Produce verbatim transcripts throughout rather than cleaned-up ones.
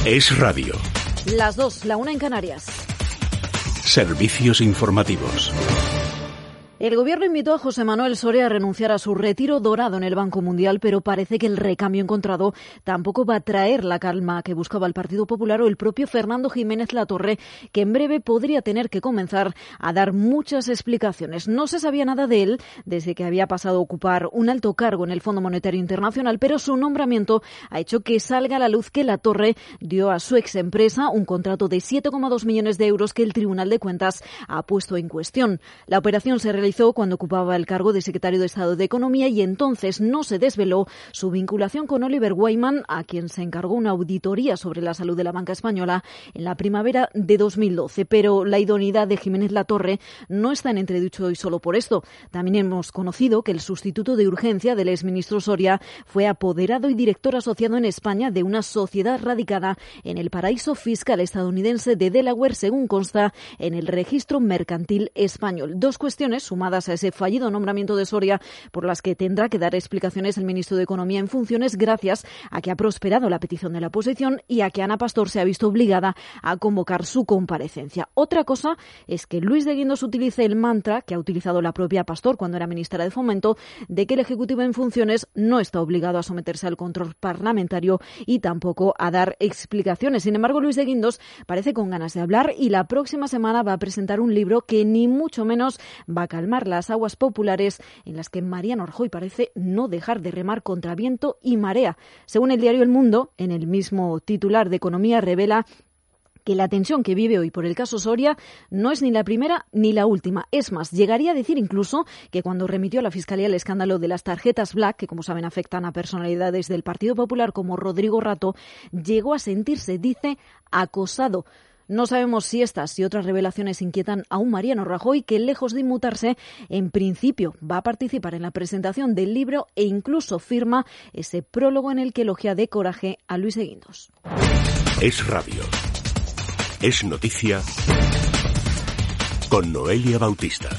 Es Radio. Las dos, la una en Canarias. Servicios informativos. El gobierno invitó a José Manuel Soria a renunciar a su retiro dorado en el Banco Mundial, pero parece que el recambio encontrado tampoco va a traer la calma que buscaba el Partido Popular o el propio Fernando Jiménez Latorre, que en breve podría tener que comenzar a dar muchas explicaciones. No se sabía nada de él desde que había pasado a ocupar un alto cargo en el Fondo Monetario Internacional, pero su nombramiento ha hecho que salga a la luz que Latorre dio a su ex empresa un contrato de siete coma dos millones de euros que el Tribunal de Cuentas ha puesto en cuestión. La operación se realizó cuando ocupaba el cargo de secretario de Estado de Economía y entonces no se desveló su vinculación con Oliver Wyman, a quien se encargó una auditoría sobre la salud de la banca española en la primavera de dos mil doce. Pero la idoneidad de Jiménez Latorre no está en entredicho hoy solo por esto. También hemos conocido que el sustituto de urgencia del exministro Soria fue apoderado y director asociado en España de una sociedad radicada en el paraíso fiscal estadounidense de Delaware, según consta en el registro mercantil español. Dos cuestiones sumadas a ese fallido nombramiento de Soria, por las que tendrá que dar explicaciones el ministro de Economía en funciones, gracias a que ha prosperado la petición de la oposición y a que Ana Pastor se ha visto obligada a convocar su comparecencia. Otra cosa es que Luis de Guindos utilice el mantra que ha utilizado la propia Pastor cuando era ministra de Fomento, de que el Ejecutivo en funciones no está obligado a someterse al control parlamentario y tampoco a dar explicaciones. Sin embargo, Luis de Guindos parece con ganas de hablar y la próxima semana va a presentar un libro que ni mucho menos va a calmar las aguas populares, en las que Mariano Rajoy parece no dejar de remar contra viento y marea. Según el diario El Mundo, en el mismo titular de Economía revela que la tensión que vive hoy por el caso Soria no es ni la primera ni la última. Es más, llegaría a decir incluso que cuando remitió a la Fiscalía el escándalo de las tarjetas Black, que como saben afectan a personalidades del Partido Popular como Rodrigo Rato, llegó a sentirse, dice, acosado. No sabemos si estas y otras revelaciones inquietan a un Mariano Rajoy que, lejos de inmutarse, en principio va a participar en la presentación del libro e incluso firma ese prólogo en el que elogia de coraje a Luis de Guindos. Es Radio. Es noticia con Noelia Bautista.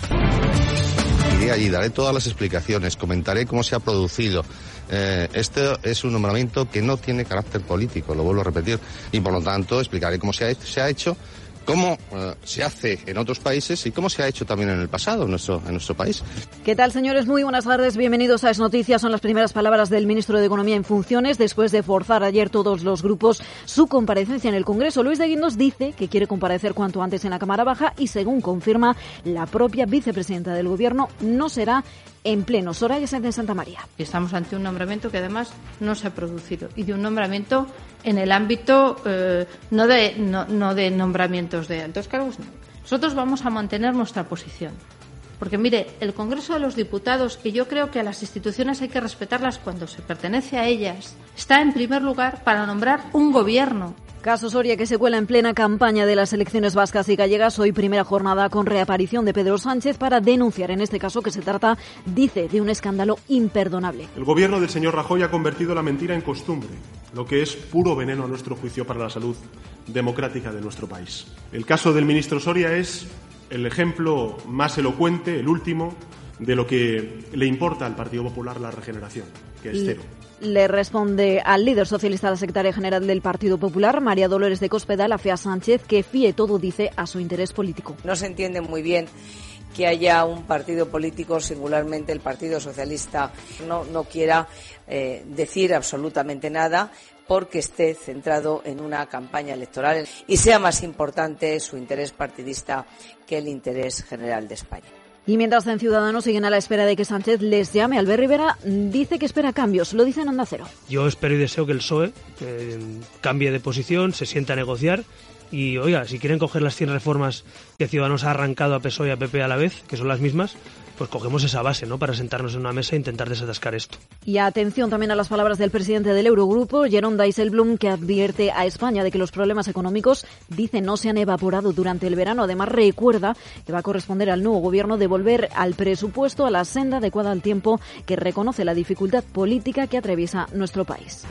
Iré allí, daré todas las explicaciones, comentaré cómo se ha producido. Eh, este es un nombramiento que no tiene carácter político, lo vuelvo a repetir, y por lo tanto explicaré cómo se ha, se ha hecho, cómo eh, se hace en otros países y cómo se ha hecho también en el pasado en nuestro, en nuestro país. ¿Qué tal, señores? Muy buenas tardes, bienvenidos a Es Noticias. Son las primeras palabras del ministro de Economía en funciones después de forzar ayer todos los grupos su comparecencia en el Congreso. Luis de Guindos dice que quiere comparecer cuanto antes en la Cámara Baja y, según confirma la propia vicepresidenta del Gobierno, no será en pleno. Soraya Sáenz de Santa María. Estamos ante un nombramiento que además no se ha producido y de un nombramiento en el ámbito eh, no, de, no, no de nombramientos de altos cargos. No. Nosotros vamos a mantener nuestra posición. Porque, mire, el Congreso de los Diputados, que yo creo que a las instituciones hay que respetarlas cuando se pertenece a ellas, está en primer lugar para nombrar un gobierno. Caso Soria que se cuela en plena campaña de las elecciones vascas y gallegas. Hoy primera jornada con reaparición de Pedro Sánchez para denunciar en este caso que se trata, dice, de un escándalo imperdonable. El gobierno del señor Rajoy ha convertido la mentira en costumbre, lo que es puro veneno a nuestro juicio para la salud democrática de nuestro país. El caso del ministro Soria es el ejemplo más elocuente, el último, de lo que le importa al Partido Popular la regeneración, que es cero. Le responde al líder socialista, la secretaria general del Partido Popular, María Dolores de Cospedal, afea a Sánchez que fíe todo, dice, a su interés político. No se entiende muy bien que haya un partido político, singularmente el Partido Socialista, no, no quiera eh, decir absolutamente nada porque esté centrado en una campaña electoral y sea más importante su interés partidista que el interés general de España. Y mientras en Ciudadanos siguen a la espera de que Sánchez les llame, Albert Rivera dice que espera cambios. Lo dice en Onda Cero. Yo espero y deseo que el P S O E eh, cambie de posición, se sienta a negociar y, oiga, si quieren coger las cien reformas que Ciudadanos ha arrancado a P S O E y a P P a la vez, que son las mismas, pues cogemos esa base, ¿no?, para sentarnos en una mesa e intentar desatascar esto. Y atención también a las palabras del presidente del Eurogrupo, Jeroen Dijsselbloem, que advierte a España de que los problemas económicos, dice, no se han evaporado durante el verano. Además, recuerda que va a corresponder al nuevo gobierno devolver al presupuesto a la senda adecuada al tiempo, que reconoce la dificultad política que atraviesa nuestro país.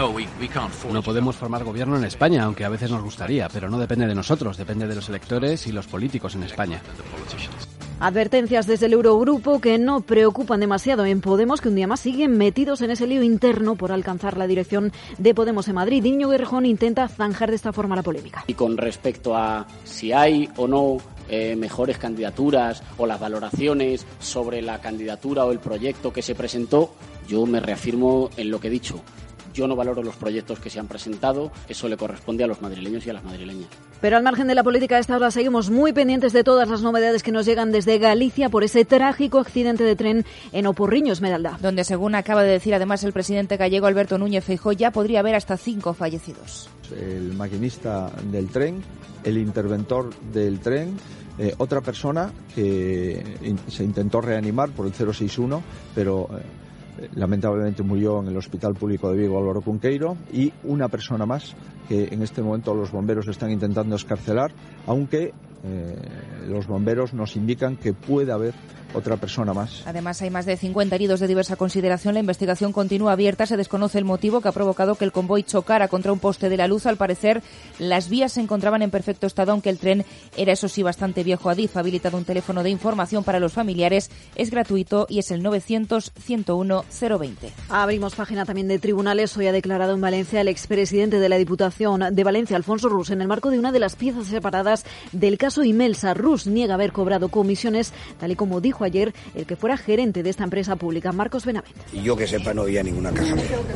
No podemos formar gobierno en España, aunque a veces nos gustaría, pero no depende de nosotros, depende de los electores y los políticos en España. Advertencias desde el Eurogrupo que no preocupan demasiado en Podemos, que un día más siguen metidos en ese lío interno por alcanzar la dirección de Podemos en Madrid. Íñigo Errejón intenta zanjar de esta forma la polémica. Y con respecto a si hay o no eh, mejores candidaturas o las valoraciones sobre la candidatura o el proyecto que se presentó, yo me reafirmo en lo que he dicho. Yo no valoro los proyectos que se han presentado, eso le corresponde a los madrileños y a las madrileñas. Pero al margen de la política, a esta hora seguimos muy pendientes de todas las novedades que nos llegan desde Galicia por ese trágico accidente de tren en Oporriño, Esmeralda. Donde, según acaba de decir además el presidente gallego Alberto Núñez Feijóo, ya podría haber hasta cinco fallecidos. El maquinista del tren, el interventor del tren, eh, otra persona que in- se intentó reanimar por el cero seis uno, pero... Eh, lamentablemente murió en el Hospital Público de Vigo Álvaro Cunqueiro, y una persona más que en este momento los bomberos están intentando excarcelar, aunque eh, los bomberos nos indican que puede haber otra persona más. Además, hay más de cincuenta heridos de diversa consideración. La investigación continúa abierta. Se desconoce el motivo que ha provocado que el convoy chocara contra un poste de la luz. Al parecer, las vías se encontraban en perfecto estado, aunque el tren era, eso sí, bastante viejo. Adif ha habilitado un teléfono de información para los familiares. Es gratuito y es el novecientos, ciento uno, cero veinte. Abrimos página también de tribunales. Hoy ha declarado en Valencia el expresidente de la Diputación de Valencia, Alfonso Rus, en el marco de una de las piezas separadas del caso Imelsa. Rus niega haber cobrado comisiones, tal y como dijo ayer el que fuera gerente de esta empresa pública, Marcos Benavente. Y yo que sepa no había ninguna caja.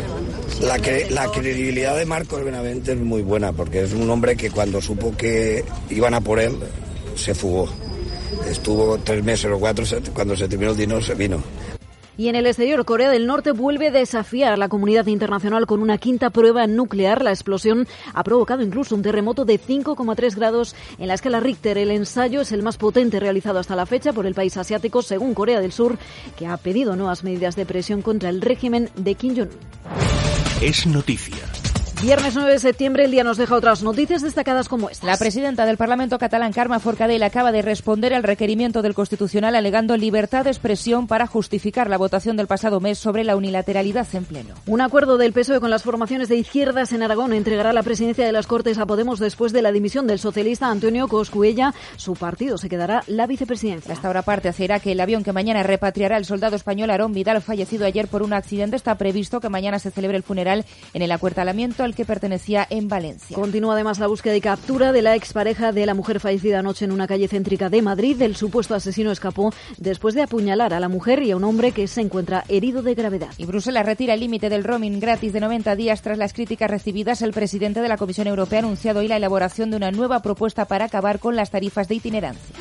La, cre- la credibilidad de Marcos Benavente es muy buena, porque es un hombre que cuando supo que iban a por él, se fugó. Estuvo tres meses o cuatro, cuando se terminó el dinero se vino. Y en el exterior, Corea del Norte vuelve a desafiar a la comunidad internacional con una quinta prueba nuclear. La explosión ha provocado incluso un terremoto de cinco coma tres grados en la escala Richter. El ensayo es el más potente realizado hasta la fecha por el país asiático, según Corea del Sur, que ha pedido nuevas medidas de presión contra el régimen de Kim Jong-un. Es noticia. Viernes nueve de septiembre, el día nos deja otras noticias destacadas como estas. La presidenta del Parlamento catalán, Carme Forcadell, acaba de responder al requerimiento del Constitucional alegando libertad de expresión para justificar la votación del pasado mes sobre la unilateralidad en pleno. Un acuerdo del P S O E con las formaciones de izquierdas en Aragón entregará la presidencia de las Cortes a Podemos después de la dimisión del socialista Antonio Coscuella. Su partido se quedará la vicepresidencia. Esta hora parte hacia Irak. El avión que mañana repatriará al soldado español Aarón Vidal, fallecido ayer por un accidente, está previsto que mañana se celebre el funeral en el acuartelamiento al que pertenecía en Valencia. Continúa además la búsqueda y captura de la expareja de la mujer fallecida anoche en una calle céntrica de Madrid. El supuesto asesino escapó después de apuñalar a la mujer y a un hombre que se encuentra herido de gravedad. Y Bruselas retira el límite del roaming gratis de noventa días tras las críticas recibidas. El presidente de la Comisión Europea ha anunciado hoy la elaboración de una nueva propuesta para acabar con las tarifas de itinerancia.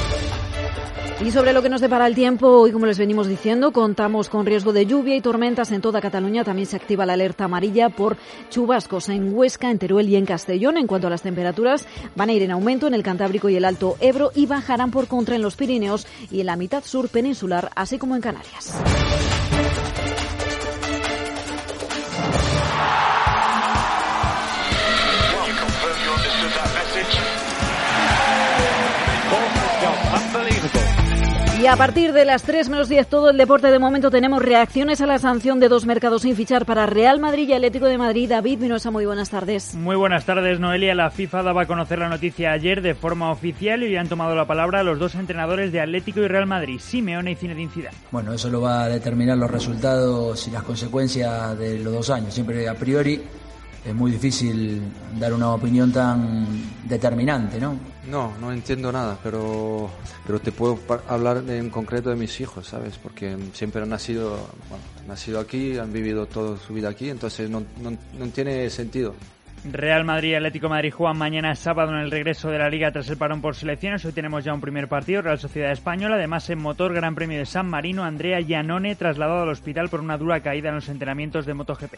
Y sobre lo que nos depara el tiempo, hoy, como les venimos diciendo, contamos con riesgo de lluvia y tormentas en toda Cataluña. También se activa la alerta amarilla por chubascos en Huesca, en Teruel y en Castellón. En cuanto a las temperaturas, van a ir en aumento en el Cantábrico y el Alto Ebro y bajarán por contra en los Pirineos y en la mitad sur peninsular, así como en Canarias. Y a partir de las tres menos diez, todo el deporte. De momento tenemos reacciones a la sanción de dos mercados sin fichar para Real Madrid y Atlético de Madrid. David Vinosa, muy buenas tardes. Muy buenas tardes, Noelia. La FIFA daba a conocer la noticia ayer de forma oficial y hoy han tomado la palabra los dos entrenadores de Atlético y Real Madrid, Simeone y Zinedine Zidane. Bueno, eso lo va a determinar los resultados y las consecuencias de los dos años. Siempre a priori es muy difícil dar una opinión tan determinante, ¿no? No, no entiendo nada, pero pero te puedo par- hablar de, en concreto de mis hijos, ¿sabes? Porque siempre han nacido, bueno, nacido aquí, han vivido toda su vida aquí, entonces no, no, no tiene sentido. Real Madrid y Atlético de Madrid juegan mañana sábado en el regreso de la Liga tras el parón por selecciones. Hoy tenemos ya un primer partido, Real Sociedad Española. Además, en motor, Gran Premio de San Marino, Andrea Iannone trasladado al hospital por una dura caída en los entrenamientos de MotoGP.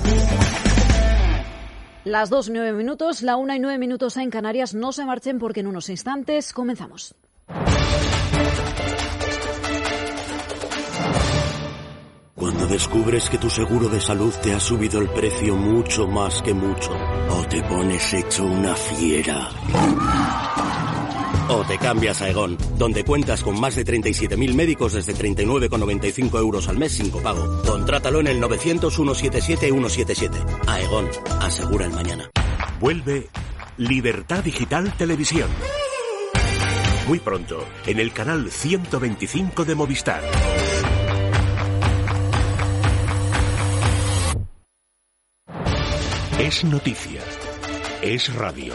Las dos, nueve minutos, la una y nueve minutos en Canarias. No se marchen porque en unos instantes comenzamos. Cuando descubres que tu seguro de salud te ha subido el precio mucho más que mucho, o te pones hecho una fiera, o te cambias a Aegon, donde cuentas con más de treinta y siete mil médicos desde treinta y nueve con noventa y cinco euros al mes sin copago. Contrátalo en el novecientos, ciento setenta y siete, ciento setenta y siete. Aegon, asegura el mañana. Vuelve Libertad Digital Televisión. Muy pronto, en el canal ciento veinticinco de Movistar. Es noticia. Es radio.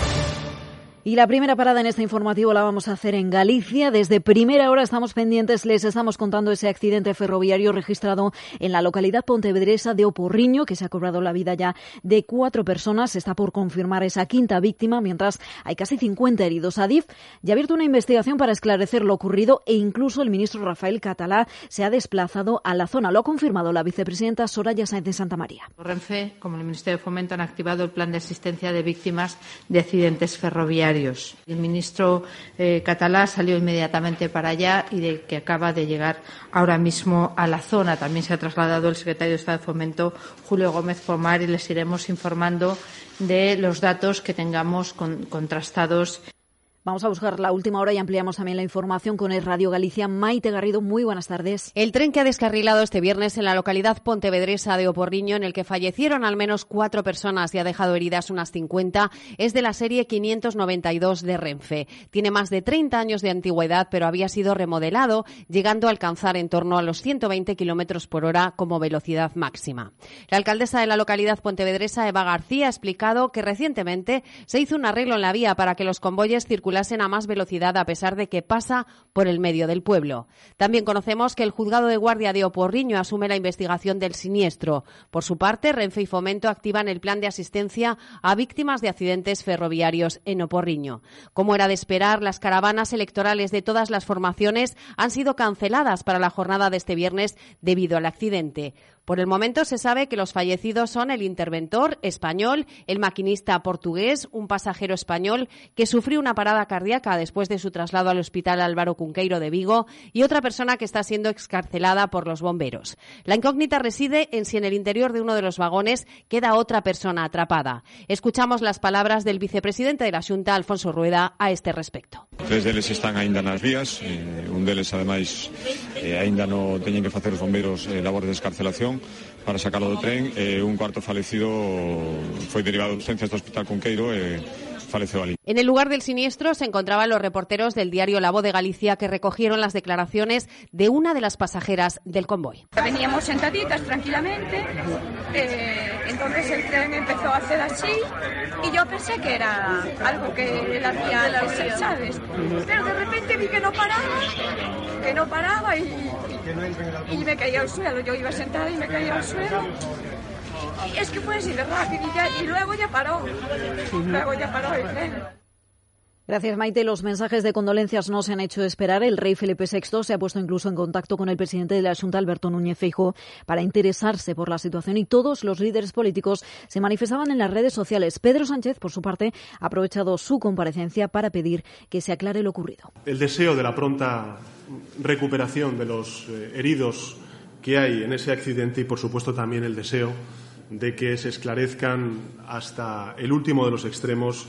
Y la primera parada en este informativo la vamos a hacer en Galicia. Desde primera hora estamos pendientes, les estamos contando ese accidente ferroviario registrado en la localidad pontevedresa de Oporriño, que se ha cobrado la vida ya de cuatro personas. Está por confirmar esa quinta víctima, mientras hay casi cincuenta heridos. Adif ya ha abierto una investigación para esclarecer lo ocurrido e incluso el ministro Rafael Catalá se ha desplazado a la zona. Lo ha confirmado la vicepresidenta Soraya Sáenz de Santamaría. Renfe, como el Ministerio de Fomento, han activado el plan de asistencia de víctimas de accidentes ferroviarios. El ministro eh, Catalá salió inmediatamente para allá y de que acaba de llegar ahora mismo a la zona. También se ha trasladado el secretario de Estado de Fomento, Julio Gómez Pomar, y les iremos informando de los datos que tengamos con, contrastados. Vamos a buscar la última hora y ampliamos también la información con el Radio Galicia. Maite Garrido, muy buenas tardes. El tren que ha descarrilado este viernes en la localidad pontevedresa de Oporriño, en el que fallecieron al menos cuatro personas y ha dejado heridas unas cincuenta, es de la serie quinientos noventa y dos de Renfe. Tiene más de treinta años de antigüedad, pero había sido remodelado, llegando a alcanzar en torno a los ciento veinte kilómetros por hora como velocidad máxima. La alcaldesa de la localidad pontevedresa, Eva García, ha explicado que recientemente se hizo un arreglo en la vía para que los convoyes circulasen a más velocidad, a pesar de que pasa por el medio del pueblo. También conocemos que el juzgado de guardia de Oporriño asume la investigación del siniestro. Por su parte, Renfe y Fomento activan el plan de asistencia a víctimas de accidentes ferroviarios en Oporriño. Como era de esperar, las caravanas electorales de todas las formaciones han sido canceladas para la jornada de este viernes debido al accidente. Por el momento se sabe que los fallecidos son el interventor español, el maquinista portugués, un pasajero español que sufrió una parada cardíaca después de su traslado al Hospital Álvaro Cunqueiro de Vigo y otra persona que está siendo excarcelada por los bomberos. La incógnita reside en si en el interior de uno de los vagones queda otra persona atrapada. Escuchamos las palabras del vicepresidente de la Xunta, Alfonso Rueda, a este respecto. Tres deles están aínda nas vías, eh, un deles ademais eh, aínda no teñen que facer os bombeiros eh, labores de escarcelación para sacalo do tren, e eh, un cuarto falecido foi derivado de urgencias do Hospital Cunqueiro e eh, faleceu ali. En el lugar del siniestro se encontraban los reporteros del diario La Voz de Galicia, que recogieron las declaraciones de una de las pasajeras del convoy. Veníamos sentaditas tranquilamente, eh, entonces el tren empezó a hacer así y yo pensé que era algo que la hacía la usted, ¿sabes? Pero de repente vi que no paraba, que no paraba y, y me caía al suelo. Yo iba sentada y me caía al suelo. Y es que fue así de rápido y, ya, y luego ya paró. Luego ya paró el tren. Gracias, Maite. Los mensajes de condolencias no se han hecho esperar. El rey Felipe sexto se ha puesto incluso en contacto con el presidente de la Xunta, Alberto Núñez Feijóo, para interesarse por la situación, y todos los líderes políticos se manifestaban en las redes sociales. Pedro Sánchez, por su parte, ha aprovechado su comparecencia para pedir que se aclare lo ocurrido. El deseo de la pronta recuperación de los eh, heridos que hay en ese accidente y, por supuesto, también el deseo de que se esclarezcan hasta el último de los extremos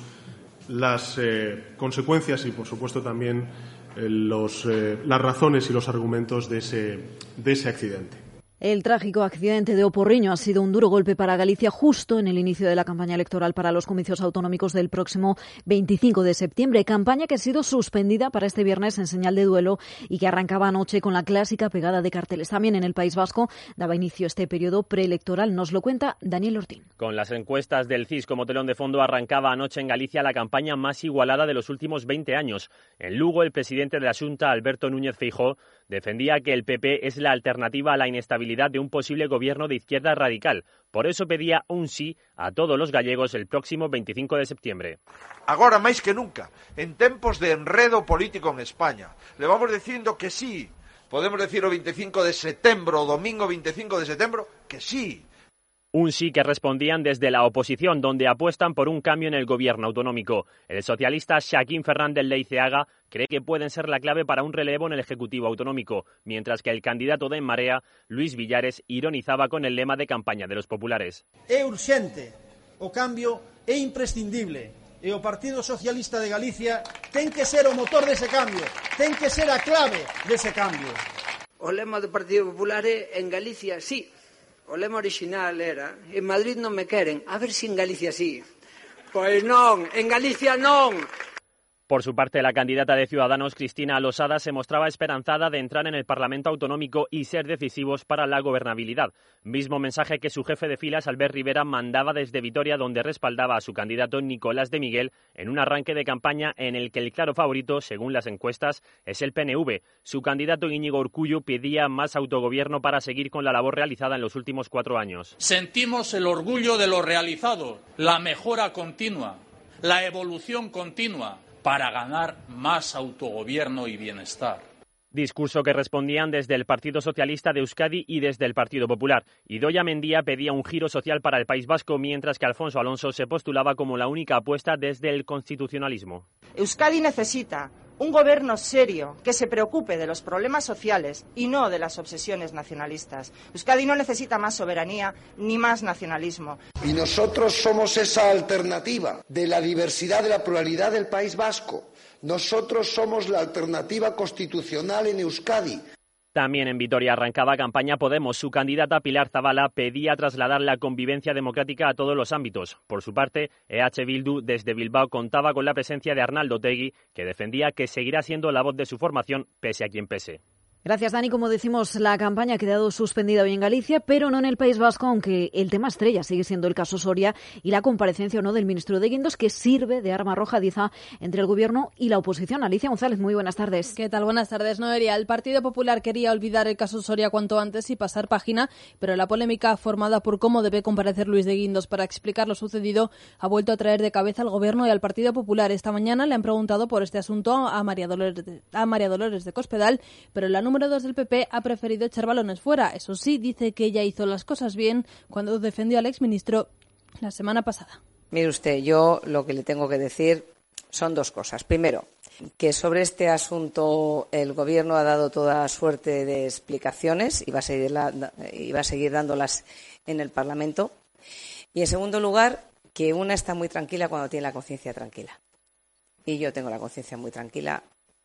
las eh, consecuencias y, por supuesto, también eh, los, eh, las razones y los argumentos de ese, de ese accidente. El trágico accidente de Oporriño ha sido un duro golpe para Galicia justo en el inicio de la campaña electoral para los comicios autonómicos del próximo veinticinco de septiembre. Campaña que ha sido suspendida para este viernes en señal de duelo y que arrancaba anoche con la clásica pegada de carteles. También en el País Vasco daba inicio este periodo preelectoral. Nos lo cuenta Daniel Ortín. Con las encuestas del C I S como telón de fondo, arrancaba anoche en Galicia la campaña más igualada de los últimos veinte años. En Lugo, el presidente de la Xunta, Alberto Núñez Feijóo, defendía que el P P es la alternativa a la inestabilidad de un posible gobierno de izquierda radical. Por eso pedía un sí a todos los gallegos el próximo veinticinco de septiembre. Agora máis que nunca, en tempos de enredo político en España, le vamos dicindo que sí. Podemos decir o veinticinco de setembro, o domingo veinticinco de setembro, que sí. Un sí que respondían desde la oposición, donde apuestan por un cambio en el gobierno autonómico. El socialista Xaquín Fernández Leiceaga cree que pueden ser la clave para un relevo en el Ejecutivo autonómico, mientras que el candidato de En Marea, Luis Villares, ironizaba con el lema de campaña de los populares. É urxente, o cambio é imprescindible, e o Partido Socialista de Galicia ten que ser o motor dese cambio, ten que ser a clave dese cambio. O lema do Partido Popular é en Galicia sí. O lema original era en Madrid non me queren, a ver se en Galicia sí. Pois non, en Galicia non. Por su parte, la candidata de Ciudadanos, Cristina Losada, se mostraba esperanzada de entrar en el Parlamento Autonómico y ser decisivos para la gobernabilidad. Mismo mensaje que su jefe de filas, Albert Rivera, mandaba desde Vitoria, donde respaldaba a su candidato Nicolás de Miguel en un arranque de campaña en el que el claro favorito, según las encuestas, es el P N V. Su candidato Íñigo Urkullu pedía más autogobierno para seguir con la labor realizada en los últimos cuatro años. Sentimos el orgullo de lo realizado, la mejora continua, la evolución continua, para ganar más autogobierno y bienestar. Discurso que respondían desde el Partido Socialista de Euskadi y desde el Partido Popular. Idoia Mendia pedía un giro social para el País Vasco, mientras que Alfonso Alonso se postulaba como la única apuesta desde el constitucionalismo. Euskadi necesita un gobierno serio que se preocupe de los problemas sociales y no de las obsesiones nacionalistas. Euskadi no necesita más soberanía ni más nacionalismo. Y nosotros somos esa alternativa de la diversidad, de la pluralidad del País Vasco. Nosotros somos la alternativa constitucional en Euskadi. También en Vitoria arrancaba campaña Podemos. Su candidata Pilar Zabala pedía trasladar la convivencia democrática a todos los ámbitos. Por su parte, E H Bildu desde Bilbao contaba con la presencia de Arnaldo Otegi, que defendía que seguirá siendo la voz de su formación pese a quien pese. Gracias, Dani. Como decimos, la campaña ha quedado suspendida hoy en Galicia, pero no en el País Vasco, aunque el tema estrella sigue siendo el caso Soria y la comparecencia o no del ministro de Guindos, que sirve de arma arrojadiza entre el Gobierno y la oposición. Alicia González, muy buenas tardes. ¿Qué tal? Buenas tardes, Noelia. El Partido Popular quería olvidar el caso Soria cuanto antes y pasar página, pero la polémica formada por cómo debe comparecer Luis de Guindos para explicar lo sucedido ha vuelto a traer de cabeza al Gobierno y al Partido Popular. Esta mañana le han preguntado por este asunto a María Dolores de, a María Dolores de Cospedal, pero la número dos del P P ha preferido echar balones fuera. Eso sí, dice que ella hizo las cosas bien cuando defendió al exministro la semana pasada. Mire usted, yo lo que le tengo que decir son dos cosas. Primero, que sobre este asunto el Gobierno ha dado toda suerte de explicaciones y va a seguir, la, y va a seguir dándolas en el Parlamento. Y en segundo lugar, que una está muy tranquila cuando tiene la conciencia tranquila. Y yo tengo la conciencia muy tranquila.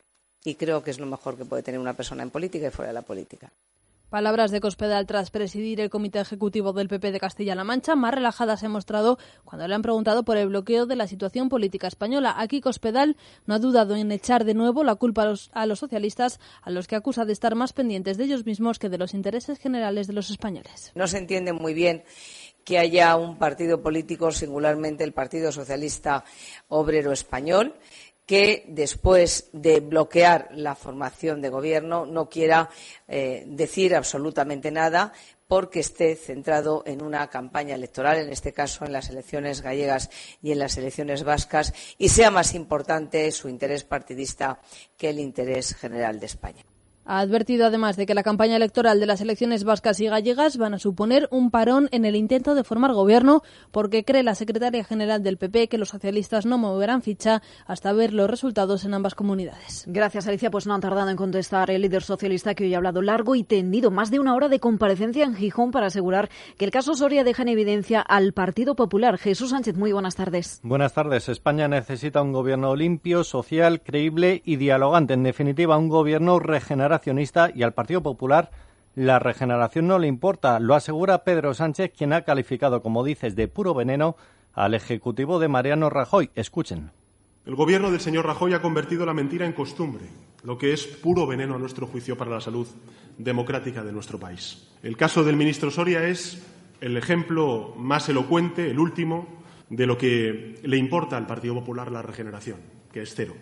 Y creo que es lo mejor que puede tener una persona en política y fuera de la política. Palabras de Cospedal tras presidir el Comité Ejecutivo del P P de Castilla-La Mancha. Más relajada se ha mostrado cuando le han preguntado por el bloqueo de la situación política española. Aquí Cospedal no ha dudado en echar de nuevo la culpa a los, a los socialistas, a los que acusa de estar más pendientes de ellos mismos que de los intereses generales de los españoles. No se entiende muy bien que haya un partido político, singularmente el Partido Socialista Obrero Español, que después de bloquear la formación de gobierno no quiera eh, decir absolutamente nada porque esté centrado en una campaña electoral, en este caso en las elecciones gallegas y en las elecciones vascas, y sea más importante su interés partidista que el interés general de España. Ha advertido además de que la campaña electoral de las elecciones vascas y gallegas van a suponer un parón en el intento de formar gobierno, porque cree la secretaria general del P P que los socialistas no moverán ficha hasta ver los resultados en ambas comunidades. Gracias, Alicia. Pues no han tardado en contestar el líder socialista, que hoy ha hablado largo y tendido, más de una hora de comparecencia en Gijón para asegurar que el caso Soria deja en evidencia al Partido Popular. Jesús Sánchez, muy buenas tardes. Buenas tardes. España necesita un gobierno limpio, social, creíble y dialogante. En definitiva, un gobierno regenerativo y al Partido Popular la regeneración no le importa, lo asegura Pedro Sánchez, quien ha calificado, como dices, de puro veneno al Ejecutivo de Mariano Rajoy. Escuchen. El gobierno del señor Rajoy ha convertido la mentira en costumbre, lo que es puro veneno a nuestro juicio para la salud democrática de nuestro país. El caso del ministro Soria es el ejemplo más elocuente, el último, de lo que le importa al Partido Popular la regeneración, que es cero.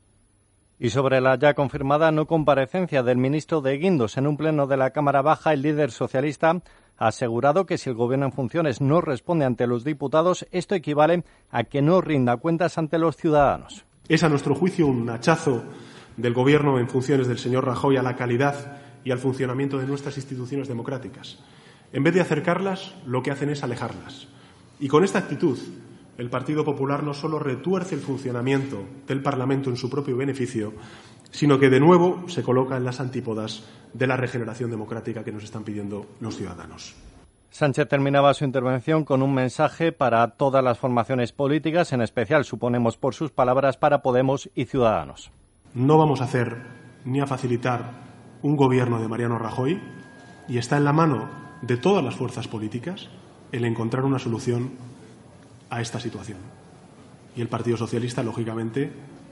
Y sobre la ya confirmada no comparecencia del ministro de Guindos en un pleno de la Cámara Baja, el líder socialista ha asegurado que si el gobierno en funciones no responde ante los diputados, esto equivale a que no rinda cuentas ante los ciudadanos. Es, a nuestro juicio, un hachazo del gobierno en funciones del señor Rajoy a la calidad y al funcionamiento de nuestras instituciones democráticas. En vez de acercarlas, lo que hacen es alejarlas. Y con esta actitud, el Partido Popular no solo retuerce el funcionamiento del Parlamento en su propio beneficio, sino que de nuevo se coloca en las antípodas de la regeneración democrática que nos están pidiendo los ciudadanos. Sánchez terminaba su intervención con un mensaje para todas las formaciones políticas, en especial, suponemos por sus palabras, para Podemos y Ciudadanos. No vamos a hacer ni a facilitar un gobierno de Mariano Rajoy, y está en la mano de todas las fuerzas políticas el encontrar una solución a esta situación. Y el Partido Socialista, lógicamente,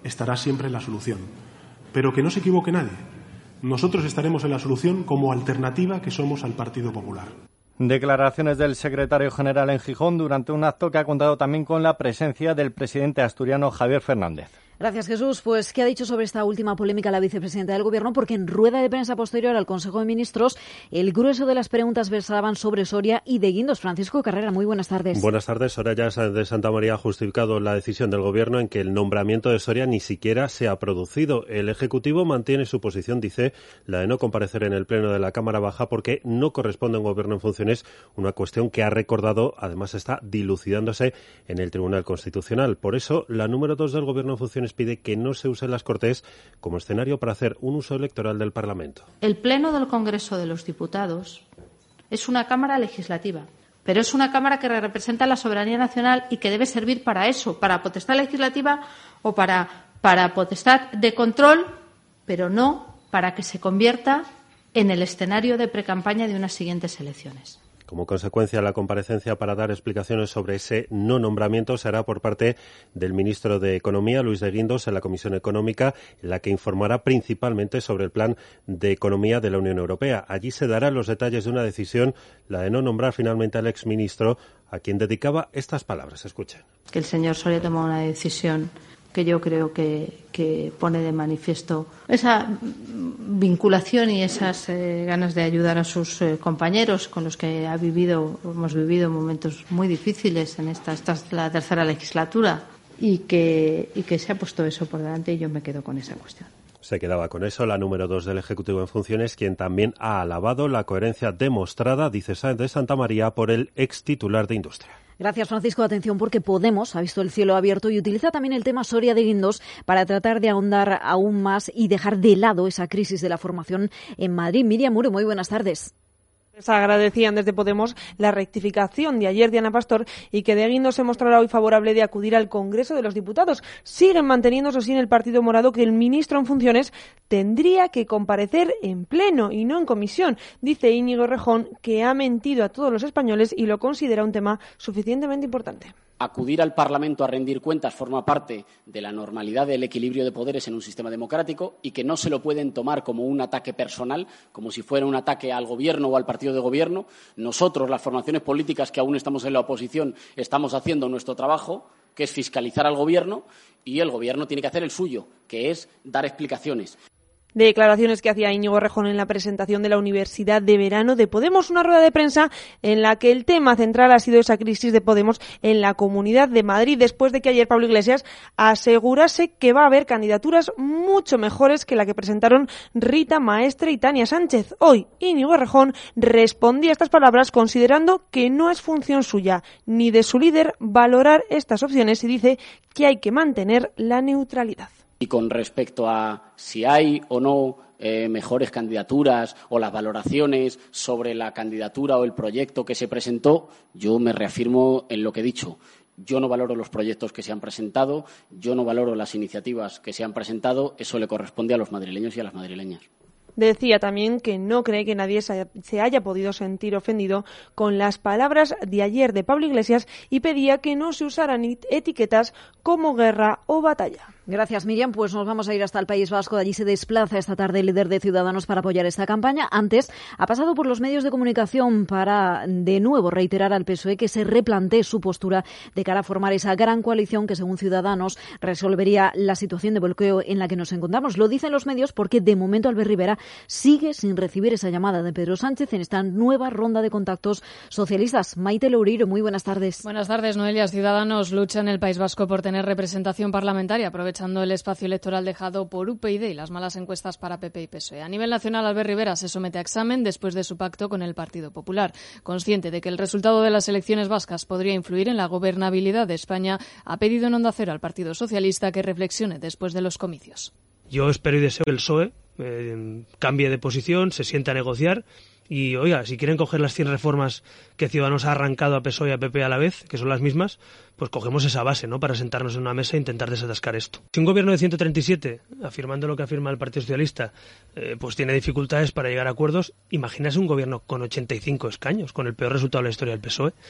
estará siempre en la solución. Pero que no se equivoque nadie. Nosotros estaremos en la solución como alternativa que somos al Partido Popular. Declaraciones del secretario general en Gijón durante un acto que ha contado también con la presencia del presidente asturiano Javier Fernández. Gracias, Jesús. Pues, ¿qué ha dicho sobre esta última polémica la vicepresidenta del Gobierno? Porque en rueda de prensa posterior al Consejo de Ministros, el grueso de las preguntas versaban sobre Soria y de Guindos. Francisco Carrera, muy buenas tardes. Buenas tardes. Soraya de Santa María ha justificado la decisión del Gobierno en que el nombramiento de Soria ni siquiera se ha producido. El Ejecutivo mantiene su posición, dice, la de no comparecer en el Pleno de la Cámara Baja porque no corresponde a un Gobierno en funciones, una cuestión que ha recordado, además está dilucidándose en el Tribunal Constitucional. Por eso, la número dos del Gobierno en funciones pide que no se usen las Cortes como escenario para hacer un uso electoral del Parlamento. El Pleno del Congreso de los Diputados es una Cámara legislativa, pero es una Cámara que representa la soberanía nacional y que debe servir para eso, para potestad legislativa o para, para potestad de control, pero no para que se convierta en el escenario de precampaña de unas siguientes elecciones. Como consecuencia, la comparecencia para dar explicaciones sobre ese no nombramiento se hará por parte del ministro de Economía, Luis de Guindos, en la Comisión Económica, en la que informará principalmente sobre el plan de economía de la Unión Europea. Allí se darán los detalles de una decisión, la de no nombrar finalmente al exministro, a quien dedicaba estas palabras. Escuchen. Que el señor Soria tomó una decisión que yo creo que, que pone de manifiesto esa vinculación y esas eh, ganas de ayudar a sus eh, compañeros con los que ha vivido, hemos vivido momentos muy difíciles en esta, esta es la tercera legislatura y que, y que se ha puesto eso por delante y yo me quedo con esa cuestión. Se quedaba con eso la número dos del Ejecutivo en funciones, quien también ha alabado la coherencia demostrada, dice Sáenz de Santa María, por el ex titular de Industria. Gracias, Francisco. Atención, porque Podemos ha visto el cielo abierto y utiliza también el tema Soria de Guindos para tratar de ahondar aún más y dejar de lado esa crisis de la formación en Madrid. Miriam Muro, muy buenas tardes. Les agradecían desde Podemos la rectificación de ayer de Ana Pastor y que de Guindos se mostrará hoy favorable de acudir al Congreso de los Diputados. Siguen manteniéndose así en el Partido Morado que el ministro en funciones tendría que comparecer en pleno y no en comisión. Dice Íñigo Errejón que ha mentido a todos los españoles y lo considera un tema suficientemente importante. Acudir al Parlamento a rendir cuentas forma parte de la normalidad del equilibrio de poderes en un sistema democrático y que no se lo pueden tomar como un ataque personal, como si fuera un ataque al Gobierno o al partido de Gobierno. Nosotros, las formaciones políticas que aún estamos en la oposición, estamos haciendo nuestro trabajo, que es fiscalizar al Gobierno, y el Gobierno tiene que hacer el suyo, que es dar explicaciones. Declaraciones que hacía Íñigo Errejón en la presentación de la Universidad de Verano de Podemos, una rueda de prensa en la que el tema central ha sido esa crisis de Podemos en la Comunidad de Madrid, después de que ayer Pablo Iglesias asegurase que va a haber candidaturas mucho mejores que la que presentaron Rita Maestre y Tania Sánchez. Hoy, Íñigo Errejón respondía a estas palabras considerando que no es función suya ni de su líder valorar estas opciones y dice que hay que mantener la neutralidad. Y con respecto a si hay o no eh, mejores candidaturas o las valoraciones sobre la candidatura o el proyecto que se presentó, yo me reafirmo en lo que he dicho. Yo no valoro los proyectos que se han presentado, yo no valoro las iniciativas que se han presentado, eso le corresponde a los madrileños y a las madrileñas. Decía también que no cree que nadie se haya podido sentir ofendido con las palabras de ayer de Pablo Iglesias y pedía que no se usaran etiquetas como guerra o batalla. Gracias, Miriam. Pues nos vamos a ir hasta el País Vasco. De allí se desplaza esta tarde el líder de Ciudadanos para apoyar esta campaña. Antes ha pasado por los medios de comunicación para de nuevo reiterar al P S O E que se replantee su postura de cara a formar esa gran coalición que, según Ciudadanos, resolvería la situación de bloqueo en la que nos encontramos. Lo dicen los medios porque de momento Albert Rivera sigue sin recibir esa llamada de Pedro Sánchez en esta nueva ronda de contactos socialistas. Maite Loureiro, muy buenas tardes. Buenas tardes, Noelia. Ciudadanos lucha en el País Vasco por tener representación parlamentaria, aprovechando el espacio electoral dejado por U P YD y las malas encuestas para P P y P S O E. A nivel nacional, Albert Rivera se somete a examen después de su pacto con el Partido Popular. Consciente de que el resultado de las elecciones vascas podría influir en la gobernabilidad de España, ha pedido en Onda Cero al Partido Socialista que reflexione después de los comicios. Yo espero y deseo que el P S O E eh, cambie de posición, se siente a negociar. Y, oiga, si quieren coger las cien reformas que Ciudadanos ha arrancado a P S O E y a P P a la vez, que son las mismas, pues cogemos esa base, ¿no?, para sentarnos en una mesa e intentar desatascar esto. Si un gobierno de ciento treinta y siete, afirmando lo que afirma el Partido Socialista, eh, pues tiene dificultades para llegar a acuerdos, imagínese un gobierno con ochenta y cinco escaños, con el peor resultado de la historia del P S O E.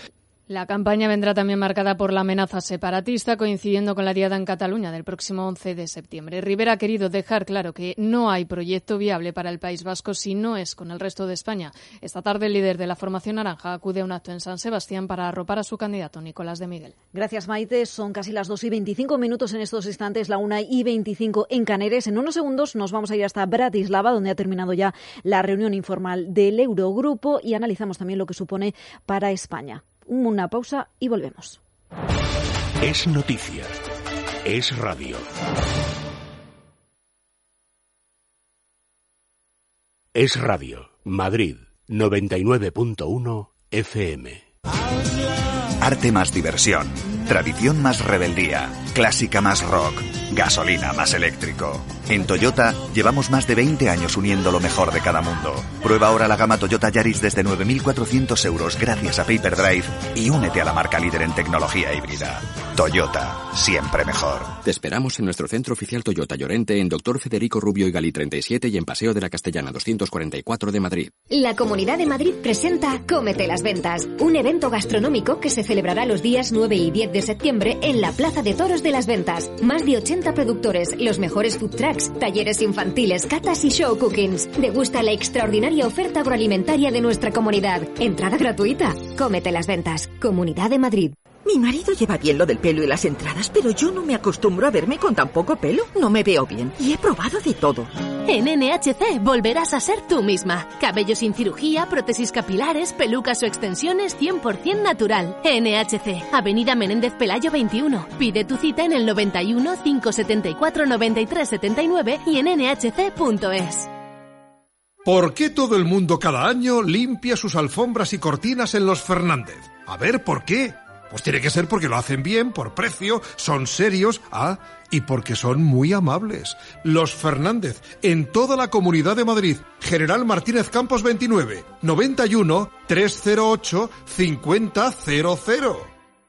La campaña vendrá también marcada por la amenaza separatista, coincidiendo con la diada en Cataluña del próximo once de septiembre. Rivera ha querido dejar claro que no hay proyecto viable para el País Vasco si no es con el resto de España. Esta tarde el líder de la formación naranja acude a un acto en San Sebastián para arropar a su candidato, Nicolás de Miguel. Gracias, Maite. Son casi las dos y veinticinco minutos en estos instantes, la una y veinticinco en Canarias. En unos segundos nos vamos a ir hasta Bratislava, donde ha terminado ya la reunión informal del Eurogrupo, y analizamos también lo que supone para España. Una pausa y volvemos. Es noticia. Es radio. Es radio. Madrid, noventa y nueve punto uno F M. Arte más diversión. Tradición más rebeldía. Clásica más rock. Gasolina más eléctrico. En Toyota llevamos más de veinte años uniendo lo mejor de cada mundo. Prueba ahora la gama Toyota Yaris desde nueve mil cuatrocientos euros gracias a Paper Drive y únete a la marca líder en tecnología híbrida. Toyota, siempre mejor. Te esperamos en nuestro centro oficial Toyota Llorente en Doctor Federico Rubio y Galí treinta y siete y en Paseo de la Castellana doscientos cuarenta y cuatro de Madrid. La Comunidad de Madrid presenta Cómete las Ventas, un evento gastronómico que se celebrará los días nueve y diez de septiembre en la Plaza de Toros de las Ventas. Más de ochenta productores, los mejores food trucks, talleres infantiles, catas y show cookings. Degusta la extraordinaria oferta agroalimentaria de nuestra comunidad. Entrada gratuita. Cómete las Ventas. Comunidad de Madrid. Mi marido lleva bien lo del pelo y las entradas, pero yo no me acostumbro a verme con tan poco pelo. No me veo bien. Y he probado de todo. En N H C volverás a ser tú misma. Cabello sin cirugía, prótesis capilares, pelucas o extensiones cien por ciento natural. N H C, Avenida Menéndez Pelayo veintiuno. Pide tu cita en el noventa y uno, cinco setenta y cuatro, noventa y tres setenta y nueve y en N H C punto es. ¿Por qué todo el mundo cada año limpia sus alfombras y cortinas en los Fernández? A ver, ¿por qué? Pues tiene que ser porque lo hacen bien, por precio, son serios, ah, y porque son muy amables. Los Fernández, en toda la Comunidad de Madrid. General Martínez Campos veintinueve, noventa y uno, trescientos ocho, cincuenta cero cero.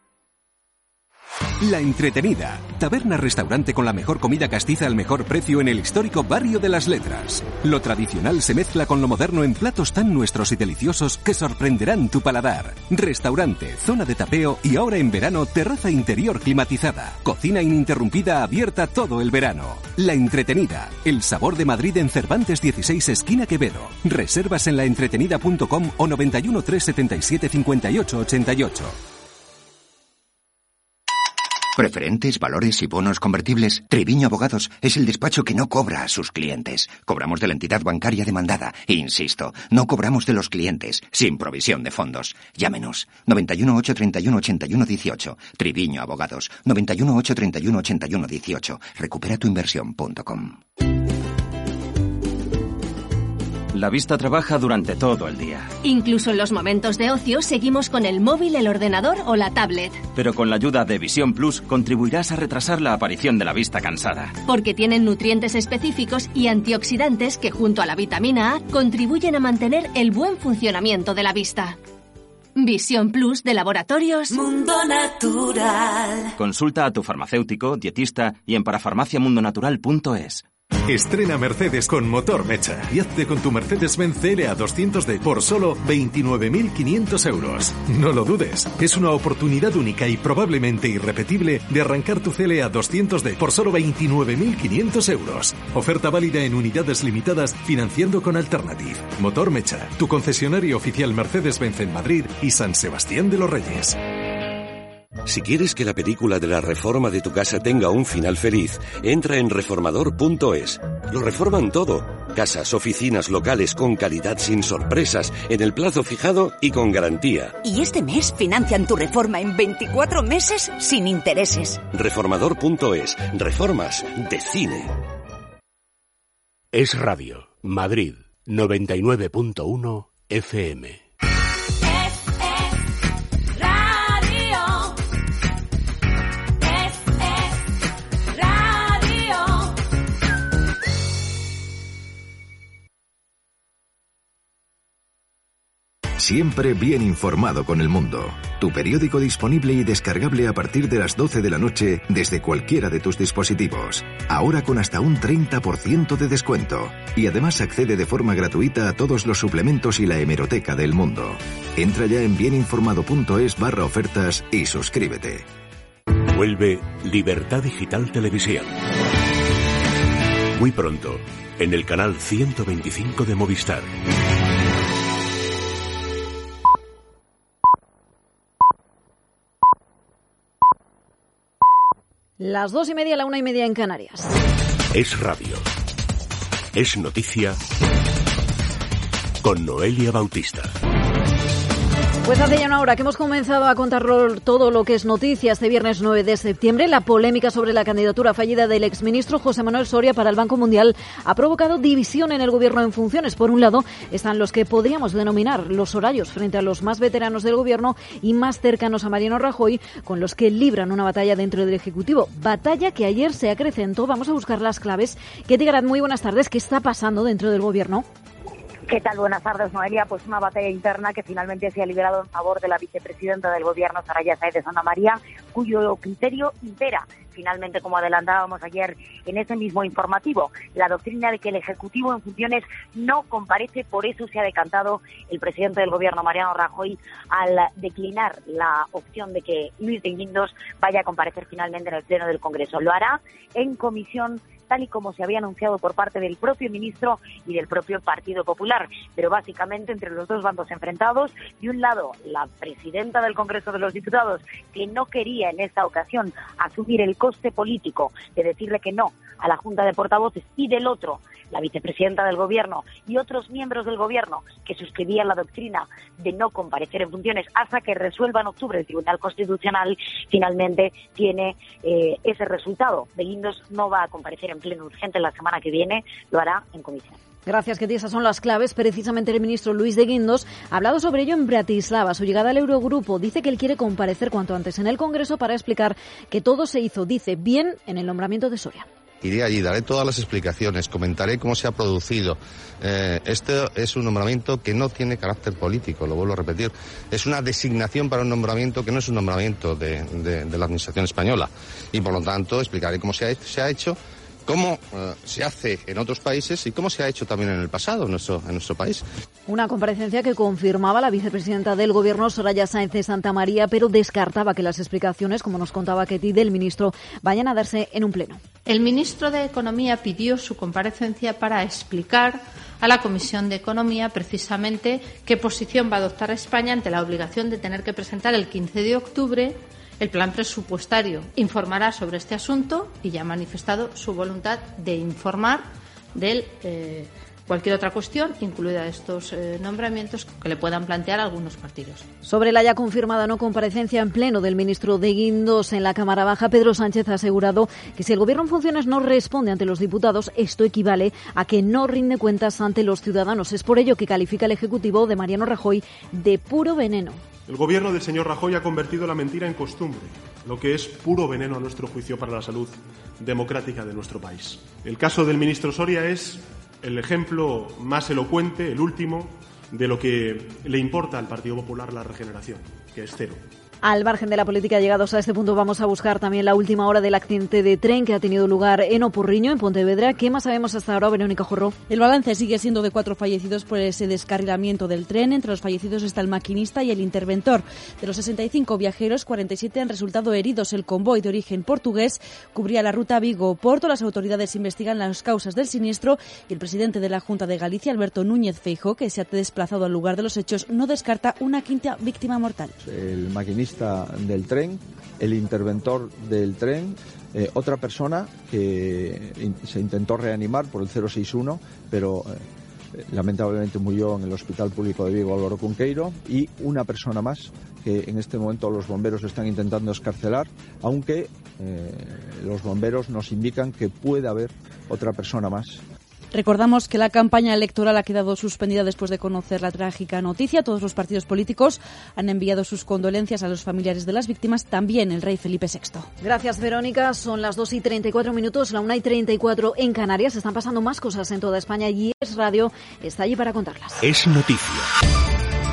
La Entretenida, taberna-restaurante con la mejor comida castiza al mejor precio en el histórico barrio de Las Letras. Lo tradicional se mezcla con lo moderno en platos tan nuestros y deliciosos que sorprenderán tu paladar. Restaurante, zona de tapeo y ahora en verano terraza interior climatizada. Cocina ininterrumpida abierta todo el verano. La Entretenida, el sabor de Madrid en Cervantes dieciséis esquina Quevedo. Reservas en laentretenida punto com o noventa y uno, trescientos setenta y siete, cincuenta y ocho ochenta y ocho. Preferentes, valores y bonos convertibles. Triviño Abogados es el despacho que no cobra a sus clientes. Cobramos de la entidad bancaria demandada. Insisto, no cobramos de los clientes, sin provisión de fondos. Llámenos. noventa y uno, ochocientos treinta y uno, ochenta y uno dieciocho. Triviño Abogados. noventa y uno, ochocientos treinta y uno, ochenta y uno dieciocho. recupera tu inversión punto com. La vista trabaja durante todo el día. Incluso en los momentos de ocio seguimos con el móvil, el ordenador o la tablet. Pero con la ayuda de Visión Plus contribuirás a retrasar la aparición de la vista cansada. Porque tienen nutrientes específicos y antioxidantes que junto a la vitamina A contribuyen a mantener el buen funcionamiento de la vista. Visión Plus de Laboratorios Mundo Natural. Consulta a tu farmacéutico, dietista y en parafarmacia mundo natural punto es. Estrena Mercedes con motor Mecha y hazte con tu Mercedes-Benz C L A doscientos D por solo veintinueve mil quinientos euros. No lo dudes, es una oportunidad única y probablemente irrepetible de arrancar tu C L A doscientos D por solo veintinueve mil quinientos euros. Oferta válida en unidades limitadas financiando con Alternative. Motor Mecha, tu concesionario oficial Mercedes-Benz en Madrid y San Sebastián de los Reyes. Si quieres que la película de la reforma de tu casa tenga un final feliz, entra en reformador punto es. Lo reforman todo. Casas, oficinas, locales con calidad sin sorpresas, en el plazo fijado y con garantía. Y este mes financian tu reforma en veinticuatro meses sin intereses. reformador punto es. Reformas de cine. Es Radio. Madrid. noventa y nueve punto uno F M. Siempre bien informado con El Mundo. Tu periódico disponible y descargable a partir de las doce de la noche desde cualquiera de tus dispositivos. Ahora con hasta un treinta por ciento de descuento. Y además accede de forma gratuita a todos los suplementos y la hemeroteca del Mundo. Entra ya en bieninformado.es barra ofertas y suscríbete. Vuelve Libertad Digital Televisión. Muy pronto, en el canal ciento veinticinco de Movistar. Las dos y media, la una y media en Canarias. Es radio. Es noticia. Con Noelia Bautista. Pues hace ya una hora que hemos comenzado a contar todo lo que es noticia este viernes nueve de septiembre. La polémica sobre la candidatura fallida del exministro José Manuel Soria para el Banco Mundial ha provocado división en el gobierno en funciones. Por un lado están los que podríamos denominar los horarios frente a los más veteranos del gobierno y más cercanos a Mariano Rajoy, con los que libran una batalla dentro del Ejecutivo. Batalla que ayer se acrecentó. Vamos a buscar las claves. Ketty Garat, muy buenas tardes. ¿Qué está pasando dentro del gobierno? ¿Qué tal? Buenas tardes, Noelia. Pues una batalla interna que finalmente se ha liberado en favor de la vicepresidenta del Gobierno, Soraya Sáenz de Santamaría, cuyo criterio impera. Finalmente, como adelantábamos ayer en ese mismo informativo, la doctrina de que el Ejecutivo en funciones no comparece, por eso se ha decantado el presidente del Gobierno, Mariano Rajoy, al declinar la opción de que Luis de Guindos vaya a comparecer finalmente en el Pleno del Congreso. Lo hará en comisión, tal y como se había anunciado por parte del propio ministro y del propio Partido Popular. Pero básicamente entre los dos bandos enfrentados, de un lado la presidenta del Congreso de los Diputados, que no quería en esta ocasión asumir el coste político de decirle que no a la Junta de Portavoces, y del otro la vicepresidenta del Gobierno y otros miembros del Gobierno que suscribían la doctrina de no comparecer en funciones hasta que resuelva en octubre el Tribunal Constitucional, finalmente tiene eh, ese resultado. De Guindos no va a comparecer en pleno urgente la semana que viene, lo hará en comisión. Gracias, Ketty. Esas son las claves. Precisamente el ministro Luis de Guindos ha hablado sobre ello en Bratislava. Su llegada al Eurogrupo. Dice que él quiere comparecer cuanto antes en el Congreso para explicar que todo se hizo, dice, bien en el nombramiento de Soria. Iré allí, daré todas las explicaciones, comentaré cómo se ha producido. Eh, este es un nombramiento que no tiene carácter político, lo vuelvo a repetir. Es una designación para un nombramiento que no es un nombramiento de, de, de la Administración española. Y por lo tanto explicaré cómo se ha, se ha hecho, cómo uh, se hace en otros países y cómo se ha hecho también en el pasado en nuestro, en nuestro país. Una comparecencia que confirmaba la vicepresidenta del Gobierno, Soraya Sáenz de Santamaría, pero descartaba que las explicaciones, como nos contaba Ketty, del ministro vayan a darse en un pleno. El ministro de Economía pidió su comparecencia para explicar a la Comisión de Economía precisamente qué posición va a adoptar España ante la obligación de tener que presentar el quince de octubre el plan presupuestario. Informará sobre este asunto y ya ha manifestado su voluntad de informar de eh, cualquier otra cuestión, incluida estos eh, nombramientos que le puedan plantear algunos partidos. Sobre la ya confirmada no comparecencia en pleno del ministro de Guindos en la Cámara Baja, Pedro Sánchez ha asegurado que si el Gobierno en funciones no responde ante los diputados, esto equivale a que no rinde cuentas ante los ciudadanos. Es por ello que califica el Ejecutivo de Mariano Rajoy de puro veneno. El Gobierno del señor Rajoy ha convertido la mentira en costumbre, lo que es puro veneno a nuestro juicio para la salud democrática de nuestro país. El caso del ministro Soria es el ejemplo más elocuente, el último, de lo que le importa al Partido Popular la regeneración, que es cero. Al margen de la política, llegados a este punto, vamos a buscar también la última hora del accidente de tren que ha tenido lugar en Oporriño, en Pontevedra. ¿Qué más sabemos hasta ahora, Verónica Jorro? El balance sigue siendo de cuatro fallecidos por ese descarrilamiento del tren. Entre los fallecidos está el maquinista y el interventor. De los sesenta y cinco viajeros, cuarenta y siete han resultado heridos. El convoy de origen portugués cubría la ruta Vigo-Porto. Las autoridades investigan las causas del siniestro y el presidente de la Junta de Galicia, Alberto Núñez Feijóo, que se ha desplazado al lugar de los hechos, no descarta una quinta víctima mortal. El maquinista del tren, el interventor del tren, eh, otra persona que in- se intentó reanimar por el cero seis uno, pero eh, lamentablemente murió en el Hospital Público de Vigo, Álvaro Cunqueiro, y una persona más que en este momento los bomberos están intentando excarcelar, aunque eh, los bomberos nos indican que puede haber otra persona más. Recordamos que la campaña electoral ha quedado suspendida después de conocer la trágica noticia. Todos los partidos políticos han enviado sus condolencias a los familiares de las víctimas, también el rey Felipe sexto. Gracias, Verónica. Son las dos y treinta y cuatro minutos, la una y treinta y cuatro en Canarias. Están pasando más cosas en toda España y Es Radio está allí para contarlas. Es noticia.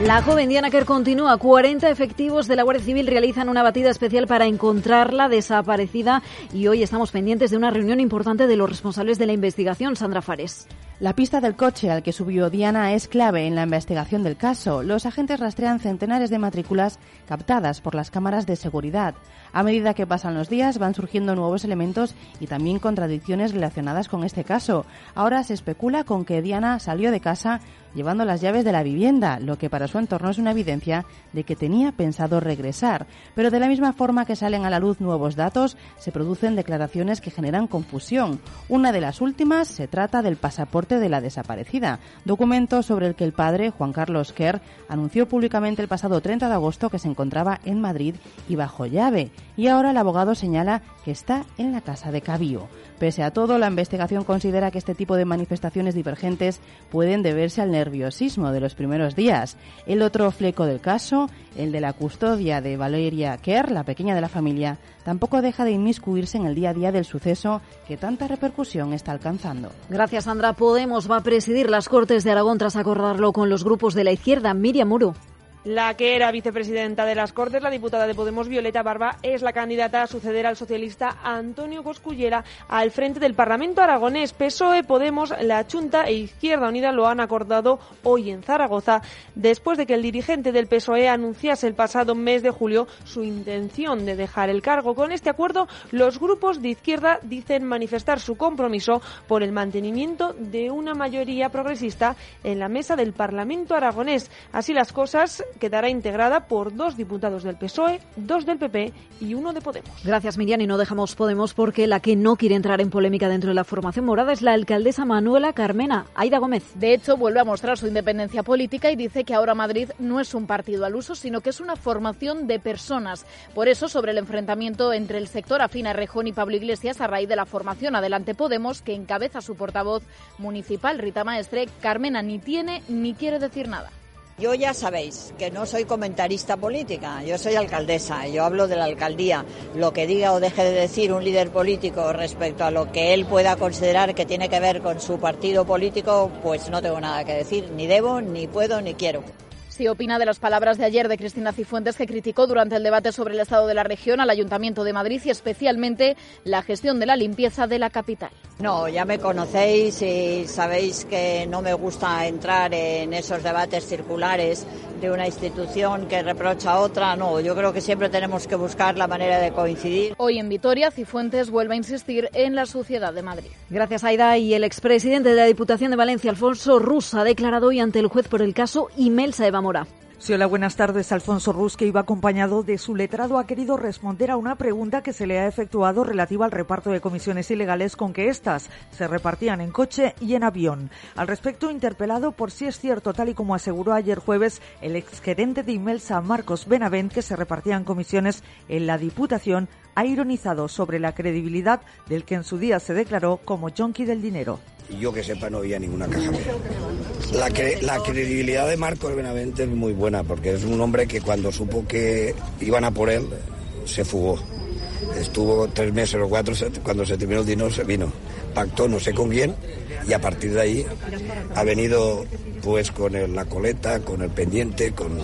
La joven Diana Quer continúa. cuarenta efectivos de la Guardia Civil realizan una batida especial para encontrarla desaparecida y hoy estamos pendientes de una reunión importante de los responsables de la investigación. Sandra Fares. La pista del coche al que subió Diana es clave en la investigación del caso. Los agentes rastrean centenares de matrículas captadas por las cámaras de seguridad. A medida que pasan los días van surgiendo nuevos elementos y también contradicciones relacionadas con este caso. Ahora se especula con que Diana salió de casa llevando las llaves de la vivienda, lo que para su entorno es una evidencia de que tenía pensado regresar. Pero de la misma forma que salen a la luz nuevos datos, se producen declaraciones que generan confusión. Una de las últimas se trata del pasaporte de la desaparecida, documento sobre el que el padre, Juan Carlos Quer, anunció públicamente el pasado treinta de agosto que se encontraba en Madrid y bajo llave. Y ahora el abogado señala que está en la casa de Cabío. Pese a todo, la investigación considera que este tipo de manifestaciones divergentes pueden deberse al nerviosismo de los primeros días. El otro fleco del caso, el de la custodia de Valeria Quer, la pequeña de la familia, tampoco deja de inmiscuirse en el día a día del suceso que tanta repercusión está alcanzando. Gracias, Sandra. Podemos va a presidir las Cortes de Aragón tras acordarlo con los grupos de la izquierda. Miriam Muro. La que era vicepresidenta de las Cortes, la diputada de Podemos, Violeta Barba, es la candidata a suceder al socialista Antonio Coscullera al frente del Parlamento aragonés. P S O E, Podemos, La Chunta e Izquierda Unida lo han acordado hoy en Zaragoza, después de que el dirigente del P S O E anunciase el pasado mes de julio su intención de dejar el cargo. Con este acuerdo, los grupos de izquierda dicen manifestar su compromiso por el mantenimiento de una mayoría progresista en la mesa del Parlamento aragonés. Así las cosas, quedará integrada por dos diputados del P S O E, dos del P P y uno de Podemos. Gracias, Miriam. Y no dejamos Podemos porque la que no quiere entrar en polémica dentro de la formación morada es la alcaldesa Manuela Carmena. Aida Gómez. De hecho, vuelve a mostrar su independencia política y dice que ahora Madrid no es un partido al uso, sino que es una formación de personas. Por eso, sobre el enfrentamiento entre el sector afín a Errejón y Pablo Iglesias a raíz de la formación Adelante Podemos, que encabeza su portavoz municipal, Rita Maestre, Carmena ni tiene ni quiere decir nada. Yo ya sabéis que no soy comentarista política, yo soy alcaldesa, yo hablo de la alcaldía. Lo que diga o deje de decir un líder político respecto a lo que él pueda considerar que tiene que ver con su partido político, pues no tengo nada que decir, ni debo, ni puedo, ni quiero. Sí opina de las palabras de ayer de Cristina Cifuentes, que criticó durante el debate sobre el estado de la región al Ayuntamiento de Madrid y especialmente la gestión de la limpieza de la capital. No, ya me conocéis y sabéis que no me gusta entrar en esos debates circulares de una institución que reprocha a otra. No, yo creo que siempre tenemos que buscar la manera de coincidir. Hoy en Vitoria, Cifuentes vuelve a insistir en la suciedad de Madrid. Gracias, Aida. Y el expresidente de la Diputación de Valencia, Alfonso Rus, ha declarado hoy ante el juez por el caso Imelsa Eva Mora. Sí, hola, buenas tardes. Alfonso Rus, que iba acompañado de su letrado, ha querido responder a una pregunta que se le ha efectuado relativa al reparto de comisiones ilegales con que éstas se repartían en coche y en avión. Al respecto, interpelado por si es cierto, tal y como aseguró ayer jueves el exgerente de Imelsa, Marcos Benavent, que se repartían comisiones en la Diputación, ha ironizado sobre la credibilidad del que en su día se declaró como yonki del dinero. Y yo que sepa no había ninguna caja negra. La, cre- la credibilidad de Marcos Benavente es muy buena porque es un hombre que cuando supo que iban a por él se fugó. Estuvo tres meses o cuatro, cuando se terminó el dinero se vino. Pactó no sé con quién y a partir de ahí ha venido pues con el, la coleta, con el pendiente, con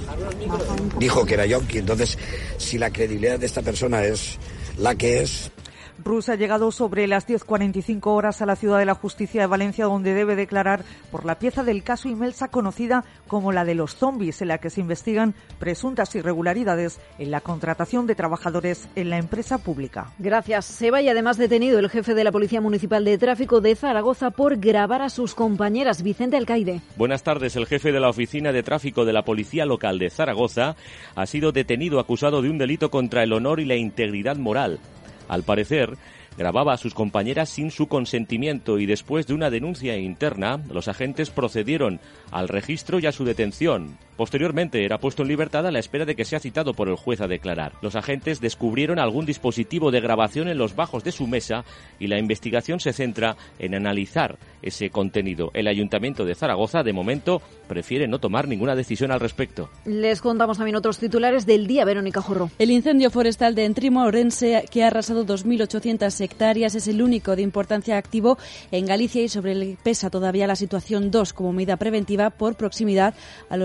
dijo que era yonki. Entonces, si la credibilidad de esta persona es la que es... Rus ha llegado sobre las diez cuarenta y cinco horas a la Ciudad de la Justicia de Valencia, donde debe declarar por la pieza del caso Imelsa conocida como la de los zombies, en la que se investigan presuntas irregularidades en la contratación de trabajadores en la empresa pública. Gracias, Seba. Y además detenido el jefe de la Policía Municipal de Tráfico de Zaragoza por grabar a sus compañeras. Vicente Alcaide. Buenas tardes. El jefe de la Oficina de Tráfico de la Policía Local de Zaragoza ha sido detenido acusado de un delito contra el honor y la integridad moral. Al parecer, grababa a sus compañeras sin su consentimiento y después de una denuncia interna, los agentes procedieron al registro y a su detención. Posteriormente era puesto en libertad a la espera de que sea citado por el juez a declarar. Los agentes descubrieron algún dispositivo de grabación en los bajos de su mesa y la investigación se centra en analizar ese contenido. El Ayuntamiento de Zaragoza, de momento, prefiere no tomar ninguna decisión al respecto. Les contamos también otros titulares del día, Verónica Jorro. El incendio forestal de Entrimo Orense, que ha arrasado dos mil ochocientas hectáreas, es el único de importancia activo en Galicia y sobre el que pesa todavía la situación dos como medida preventiva por proximidad a los núcleos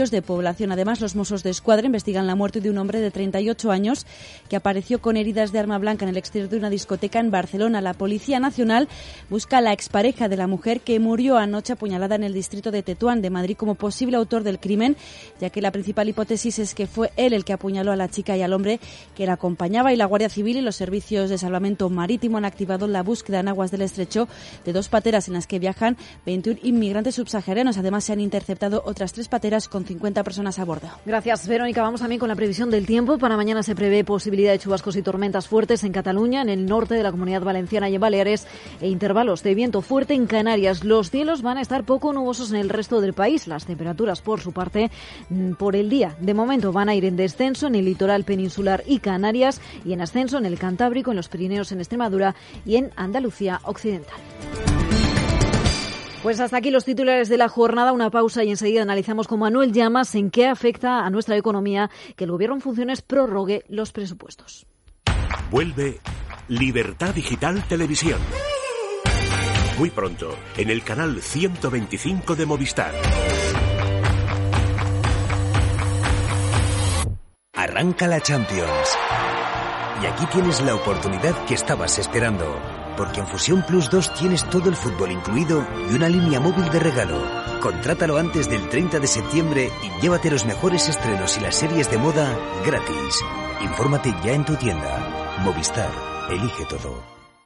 estudios de población. Además, los Mossos de Escuadra investigan la muerte de un hombre de treinta y ocho años que apareció con heridas de arma blanca en el exterior de una discoteca en Barcelona. La Policía Nacional busca a la expareja de la mujer que murió anoche apuñalada en el distrito de Tetuán de Madrid como posible autor del crimen, ya que la principal hipótesis es que fue él el que apuñaló a la chica y al hombre que la acompañaba, y la Guardia Civil y los servicios de salvamento marítimo han activado la búsqueda en aguas del estrecho de dos pateras en las que viajan veintiún inmigrantes subsaharianos. Además, se han interceptado otras tres pateras con cincuenta personas a bordo. Gracias, Verónica. Vamos también con la previsión del tiempo. Para mañana se prevé posibilidad de chubascos y tormentas fuertes en Cataluña, en el norte de la Comunidad Valenciana y en Baleares, e intervalos de viento fuerte en Canarias. Los cielos van a estar poco nubosos en el resto del país. Las temperaturas, por su parte, por el día, de momento van a ir en descenso en el litoral peninsular y Canarias, y en ascenso en el Cantábrico, en los Pirineos, en Extremadura y en Andalucía occidental. Pues hasta aquí los titulares de la jornada. Una pausa y enseguida analizamos con Manuel Llamas en qué afecta a nuestra economía que el Gobierno en funciones prorrogue los presupuestos. Vuelve Libertad Digital Televisión. Muy pronto, en el canal ciento veinticinco de Movistar. Arranca la Champions. Y aquí tienes la oportunidad que estabas esperando. Porque en Fusión Plus dos tienes todo el fútbol incluido y una línea móvil de regalo. Contrátalo antes del treinta de septiembre y llévate los mejores estrenos y las series de moda gratis. Infórmate ya en tu tienda. Movistar, elige todo.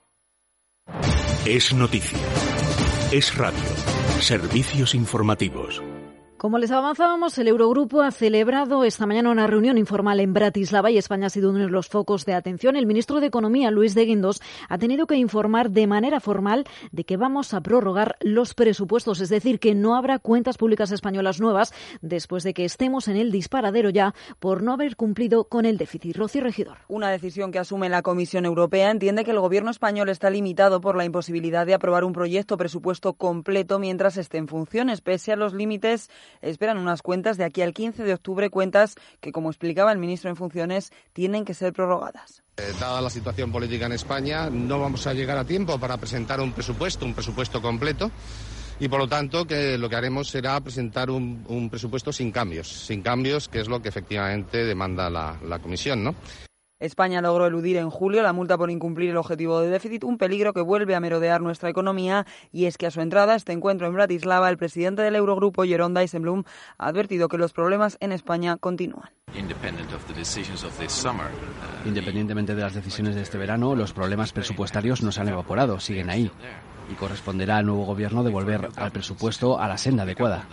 Es noticia. Es radio. Servicios informativos. Como les avanzábamos, el Eurogrupo ha celebrado esta mañana una reunión informal en Bratislava y España ha sido uno de los focos de atención. El ministro de Economía, Luis de Guindos, ha tenido que informar de manera formal de que vamos a prorrogar los presupuestos, es decir, que no habrá cuentas públicas españolas nuevas después de que estemos en el disparadero ya por no haber cumplido con el déficit. Rocío Regidor. Una decisión que asume la Comisión Europea entiende que el Gobierno español está limitado por la imposibilidad de aprobar un proyecto presupuesto completo mientras esté en funciones. Pese a los límites, esperan unas cuentas de aquí al quince de octubre, cuentas que, como explicaba el ministro en funciones, tienen que ser prorrogadas. Eh, dada la situación política en España, no vamos a llegar a tiempo para presentar un presupuesto, un presupuesto completo, y por lo tanto que lo que haremos será presentar un, un presupuesto sin cambios, sin cambios, que es lo que efectivamente demanda la, la Comisión, ¿no? España logró eludir en julio la multa por incumplir el objetivo de déficit, un peligro que vuelve a merodear nuestra economía, y es que a su entrada a este encuentro en Bratislava, el presidente del Eurogrupo, Jeroen Dijsselbloem, ha advertido que los problemas en España continúan. Independientemente de las decisiones de este verano, los problemas presupuestarios no se han evaporado, siguen ahí, y corresponderá al nuevo gobierno devolver al presupuesto a la senda adecuada.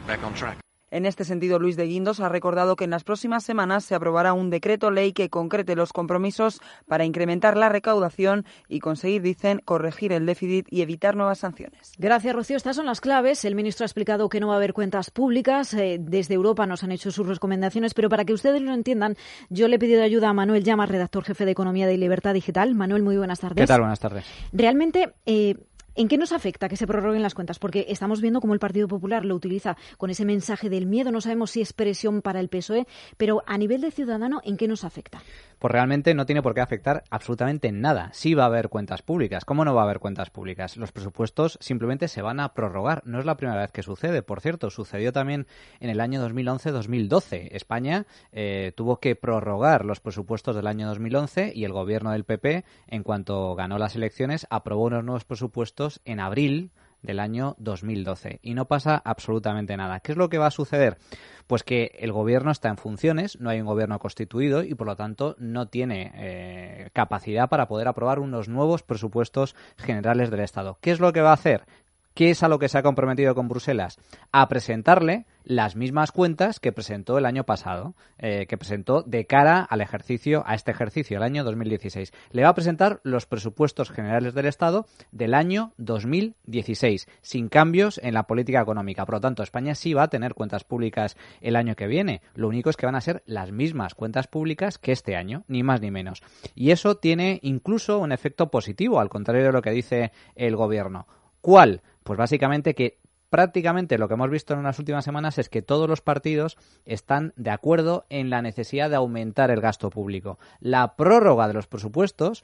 En este sentido, Luis de Guindos ha recordado que en las próximas semanas se aprobará un decreto ley que concrete los compromisos para incrementar la recaudación y conseguir, dicen, corregir el déficit y evitar nuevas sanciones. Gracias, Rocío. Estas son las claves. El ministro ha explicado que no va a haber cuentas públicas. Eh, desde Europa nos han hecho sus recomendaciones, pero para que ustedes lo entiendan, yo le he pedido ayuda a Manuel Llamas, redactor jefe de Economía de Libertad Digital. Manuel, muy buenas tardes. ¿Qué tal? Buenas tardes. Realmente, Eh, ¿en qué nos afecta que se prorroguen las cuentas? Porque estamos viendo cómo el Partido Popular lo utiliza con ese mensaje del miedo. No sabemos si es presión para el P S O E, pero a nivel de ciudadano, ¿en qué nos afecta? Pues realmente no tiene por qué afectar absolutamente en nada. Sí va a haber cuentas públicas. ¿Cómo no va a haber cuentas públicas? Los presupuestos simplemente se van a prorrogar. No es la primera vez que sucede. Por cierto, sucedió también en el año dos mil once dos mil doce. España eh, tuvo que prorrogar los presupuestos del año dos mil once y el gobierno del P P, en cuanto ganó las elecciones, aprobó unos nuevos presupuestos en abril del año dos mil doce. Y no pasa absolutamente nada. ¿Qué es lo que va a suceder? Pues que el gobierno está en funciones, no hay un gobierno constituido y por lo tanto no tiene eh, capacidad para poder aprobar unos nuevos presupuestos generales del Estado. ¿Qué es lo que va a hacer? ¿Qué es a lo que se ha comprometido con Bruselas? A presentarle las mismas cuentas que presentó el año pasado, eh, que presentó de cara al ejercicio, a este ejercicio, el año dos mil dieciséis. Le va a presentar los presupuestos generales del Estado del año dos mil dieciséis, sin cambios en la política económica. Por lo tanto, España sí va a tener cuentas públicas el año que viene. Lo único es que van a ser las mismas cuentas públicas que este año, ni más ni menos. Y eso tiene incluso un efecto positivo, al contrario de lo que dice el Gobierno. ¿Cuál? Pues básicamente que prácticamente lo que hemos visto en las últimas semanas es que todos los partidos están de acuerdo en la necesidad de aumentar el gasto público. La prórroga de los presupuestos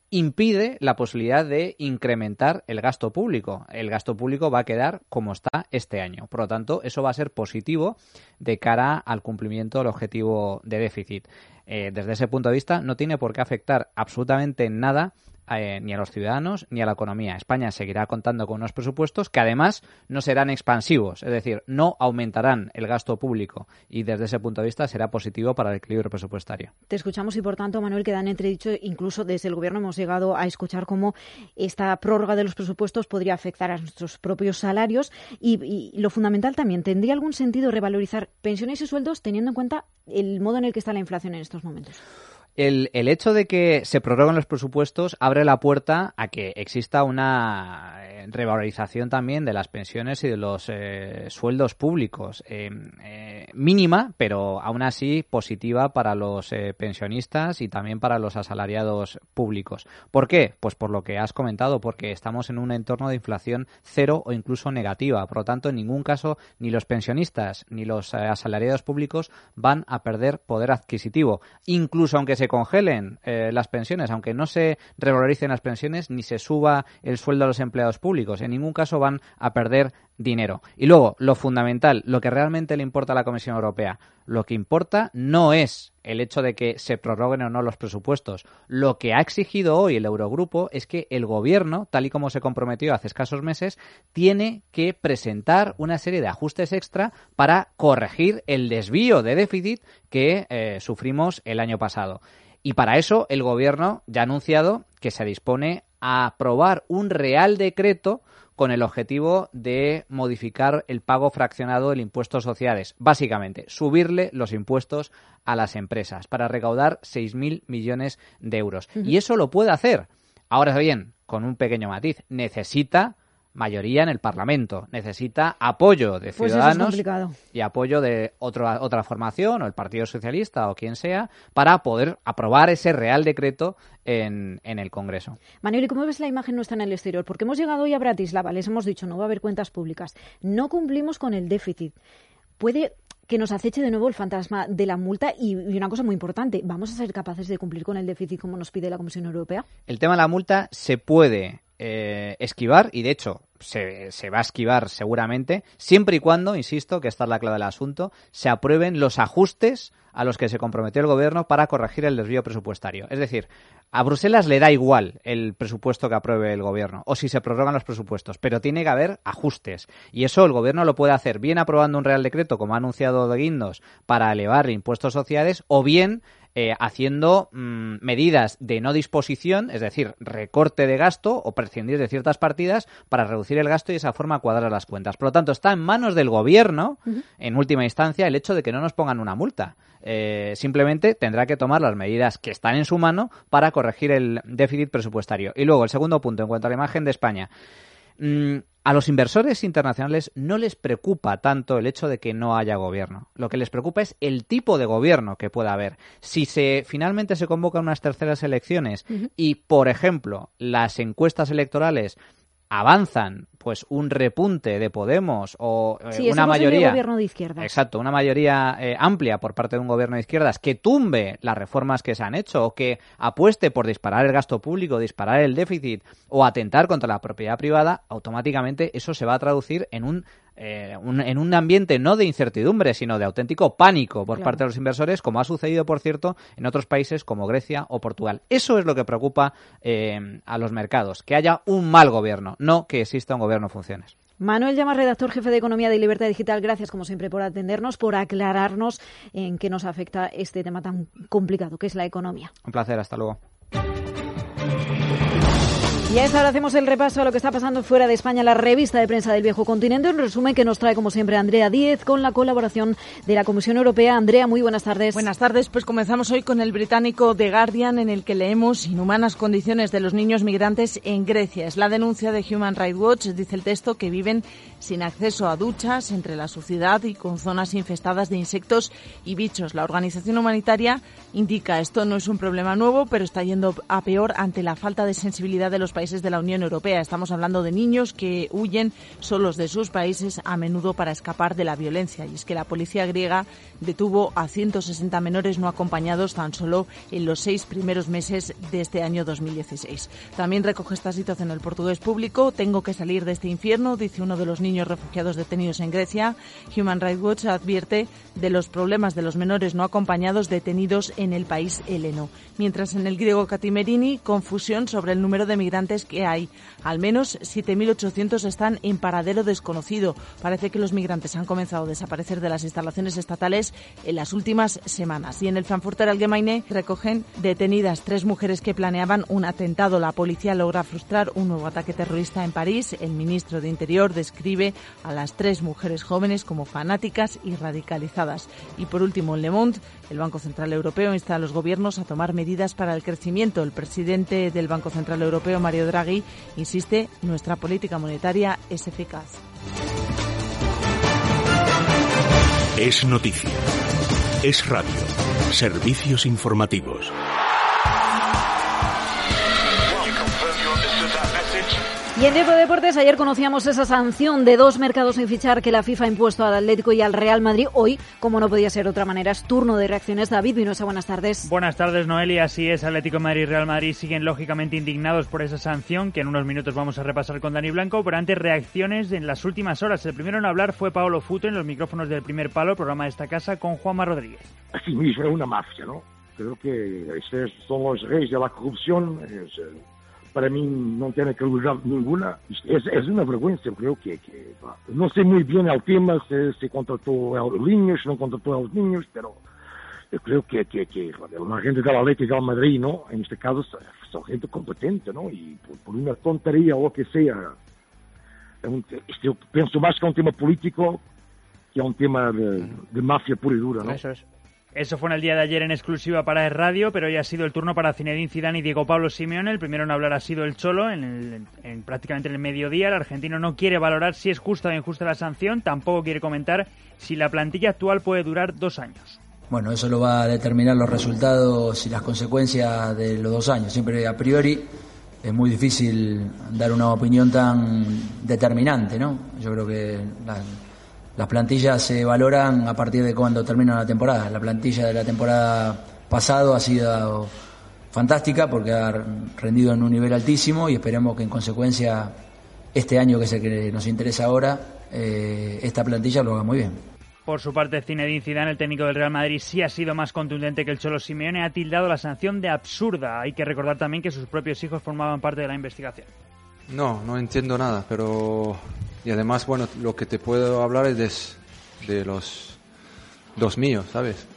impide la posibilidad de incrementar el gasto público. El gasto público va a quedar como está este año. Por lo tanto, eso va a ser positivo de cara al cumplimiento del objetivo de déficit. Eh, desde ese punto de vista, no tiene por qué afectar absolutamente nada Eh, ni a los ciudadanos ni a la economía. España seguirá contando con unos presupuestos que además no serán expansivos, es decir, no aumentarán el gasto público y desde ese punto de vista será positivo para el equilibrio presupuestario. Te escuchamos y por tanto, Manuel, queda en entredicho, incluso desde el Gobierno hemos llegado a escuchar cómo esta prórroga de los presupuestos podría afectar a nuestros propios salarios y, y lo fundamental también, ¿tendría algún sentido revalorizar pensiones y sueldos teniendo en cuenta el modo en el que está la inflación en estos momentos? El, el hecho de que se prorroguen los presupuestos abre la puerta a que exista una revalorización también de las pensiones y de los eh, sueldos públicos. Eh, eh, mínima, pero aún así positiva para los eh, pensionistas y también para los asalariados públicos. ¿Por qué? Pues por lo que has comentado, porque estamos en un entorno de inflación cero o incluso negativa. Por lo tanto, en ningún caso ni los pensionistas ni los eh, asalariados públicos van a perder poder adquisitivo. Incluso aunque se congelen eh, las pensiones, aunque no se revaloricen las pensiones ni se suba el sueldo a los empleados públicos, en ningún caso van a perder dinero. Y luego, lo fundamental, lo que realmente le importa a la Comisión Europea, lo que importa no es el hecho de que se prorroguen o no los presupuestos. Lo que ha exigido hoy el Eurogrupo es que el Gobierno, tal y como se comprometió hace escasos meses, tiene que presentar una serie de ajustes extra para corregir el desvío de déficit que eh, sufrimos el año pasado. Y para eso el Gobierno ya ha anunciado que se dispone a aprobar un Real Decreto con el objetivo de modificar el pago fraccionado del impuesto a sociedades. Básicamente, subirle los impuestos a las empresas para recaudar seis mil millones de euros. Uh-huh. Y eso lo puede hacer. Ahora bien, con un pequeño matiz, necesita mayoría en el Parlamento, necesita apoyo de pues ciudadanos eso es complicado. Y apoyo de otra otra formación o el Partido Socialista o quien sea para poder aprobar ese Real Decreto en, en el Congreso. Manuel, ¿y cómo ves la imagen nuestra en el exterior? Porque hemos llegado hoy a Bratislava, les hemos dicho no va a haber cuentas públicas, no cumplimos con el déficit. Puede que nos aceche de nuevo el fantasma de la multa y, y una cosa muy importante, ¿vamos a ser capaces de cumplir con el déficit como nos pide la Comisión Europea? El tema de la multa se puede eh, esquivar y de hecho se, se va a esquivar seguramente siempre y cuando, insisto, que esta es la clave del asunto, se aprueben los ajustes a los que se comprometió el Gobierno para corregir el desvío presupuestario. Es decir, a Bruselas le da igual el presupuesto que apruebe el Gobierno o si se prorrogan los presupuestos, pero tiene que haber ajustes. Y eso el Gobierno lo puede hacer bien aprobando un Real Decreto, como ha anunciado de Guindos, para elevar impuestos sociales, o bien eh, haciendo mmm, medidas de no disposición, es decir, recorte de gasto o prescindir de ciertas partidas para reducir el gasto y de esa forma cuadrar las cuentas. Por lo tanto, está en manos del Gobierno, uh-huh. en última instancia, el hecho de que no nos pongan una multa. Eh, simplemente tendrá que tomar las medidas que están en su mano para corregir el déficit presupuestario. Y luego, el segundo punto, en cuanto a la imagen de España. Mmm, a los inversores internacionales no les preocupa tanto el hecho de que no haya gobierno. Lo que les preocupa es el tipo de gobierno que pueda haber. Si se finalmente se convocan unas terceras elecciones uh-huh. y, por ejemplo, las encuestas electorales avanzan pues un repunte de Podemos o eh, sí, una mayoría gobierno de izquierdas. Exacto, una mayoría eh, amplia por parte de un gobierno de izquierdas que tumbe las reformas que se han hecho o que apueste por disparar el gasto público, disparar el déficit o atentar contra la propiedad privada, automáticamente eso se va a traducir en un Eh, un, en un ambiente no de incertidumbre, sino de auténtico pánico por claro. parte de los inversores, como ha sucedido, por cierto, en otros países como Grecia o Portugal. Eso es lo que preocupa eh, a los mercados, que haya un mal gobierno, no que exista un gobierno en funciones. Manuel Llamas, redactor jefe de Economía de Libertad Digital, gracias como siempre por atendernos, por aclararnos en qué nos afecta este tema tan complicado que es la economía. Un placer, hasta luego. Y a esta hora hacemos el repaso a lo que está pasando fuera de España, la revista de prensa del viejo continente, un resumen que nos trae como siempre Andrea Díez con la colaboración de la Comisión Europea. Andrea, muy buenas tardes. Buenas tardes, pues comenzamos hoy con el británico The Guardian, en el que leemos inhumanas condiciones de los niños migrantes en Grecia. Es la denuncia de Human Rights Watch, dice el texto, que viven sin acceso a duchas, entre la suciedad y con zonas infestadas de insectos y bichos. La organización humanitaria indica esto no es un problema nuevo, pero está yendo a peor ante la falta de sensibilidad de los países países de la Unión Europea. Estamos hablando de niños que huyen solos de sus países, a menudo para escapar de la violencia. Y es que la policía griega detuvo a ciento sesenta menores no acompañados tan solo en los seis primeros meses de este año dos mil dieciséis. También recoge esta situación el portugués Público. Tengo que salir de este infierno, dice uno de los niños refugiados detenidos en Grecia. Human Rights Watch advierte de los problemas de los menores no acompañados detenidos en el país heleno. Mientras en el griego Catimerini, confusión sobre el número de migrantes que hay. Al menos siete mil ochocientos están en paradero desconocido. Parece que los migrantes han comenzado a desaparecer de las instalaciones estatales en las últimas semanas. Y en el Frankfurter Allgemeine recogen detenidas tres mujeres que planeaban un atentado. La policía logra frustrar un nuevo ataque terrorista en París. El ministro de Interior describe a las tres mujeres jóvenes como fanáticas y radicalizadas. Y por último, en Le Monde, el Banco Central Europeo insta a los gobiernos a tomar medidas para el crecimiento. El presidente del Banco Central Europeo, Mario Draghi, insiste: nuestra política monetaria es eficaz. Es noticia. Es radio. Servicios informativos. Y en Tiempo de Deportes, ayer conocíamos esa sanción de dos mercados sin fichar que la FIFA ha impuesto al Atlético y al Real Madrid. Hoy, como no podía ser de otra manera, es turno de reacciones. David Vinosa, buenas tardes. Buenas tardes, Noelia. Así es, Atlético de Madrid y Real Madrid siguen lógicamente indignados por esa sanción que en unos minutos vamos a repasar con Dani Blanco, pero antes reacciones en las últimas horas. El primero en hablar fue Paolo Futo en los micrófonos del Primer Palo, programa de esta casa, con Juanma Rodríguez. Así mismo es una mafia, ¿no? Creo que estos son los reyes de la corrupción. Es, para mí no tiene credibilidad ninguna. Es, es una vergüenza, creo que, que no sé muy bien el tema, se, se contrató a los niños, no contrató a los niños, pero yo creo que, que, que la gente del Atlético de Madrid, ¿no? En este caso son gente competente, ¿no? Y por, por una tontería o lo que sea, un, yo pienso más que un tema político que un tema de, de mafia pura y dura, ¿no? Eso es. Eso fue en el día de ayer en exclusiva para el radio, pero hoy ha sido el turno para Zinedine Zidane y Diego Pablo Simeone. El primero en hablar ha sido el Cholo, en, el, en prácticamente en el mediodía. El argentino no quiere valorar si es justa o injusta la sanción, tampoco quiere comentar si la plantilla actual puede durar dos años. Bueno, eso lo va a determinar los resultados y las consecuencias de los dos años. Siempre a priori es muy difícil dar una opinión tan determinante, ¿no? Yo creo que la, las plantillas se valoran a partir de cuando termina la temporada. La plantilla de la temporada pasada ha sido fantástica porque ha rendido en un nivel altísimo y esperemos que en consecuencia este año, que es el que nos interesa ahora, eh, esta plantilla lo haga muy bien. Por su parte, Zinedine Zidane, el técnico del Real Madrid, sí ha sido más contundente que el Cholo Simeone, ha tildado la sanción de absurda. Hay que recordar también que sus propios hijos formaban parte de la investigación. No, no entiendo nada, pero... Y además, bueno, lo que te puedo hablar es de, de los dos míos, ¿sabes?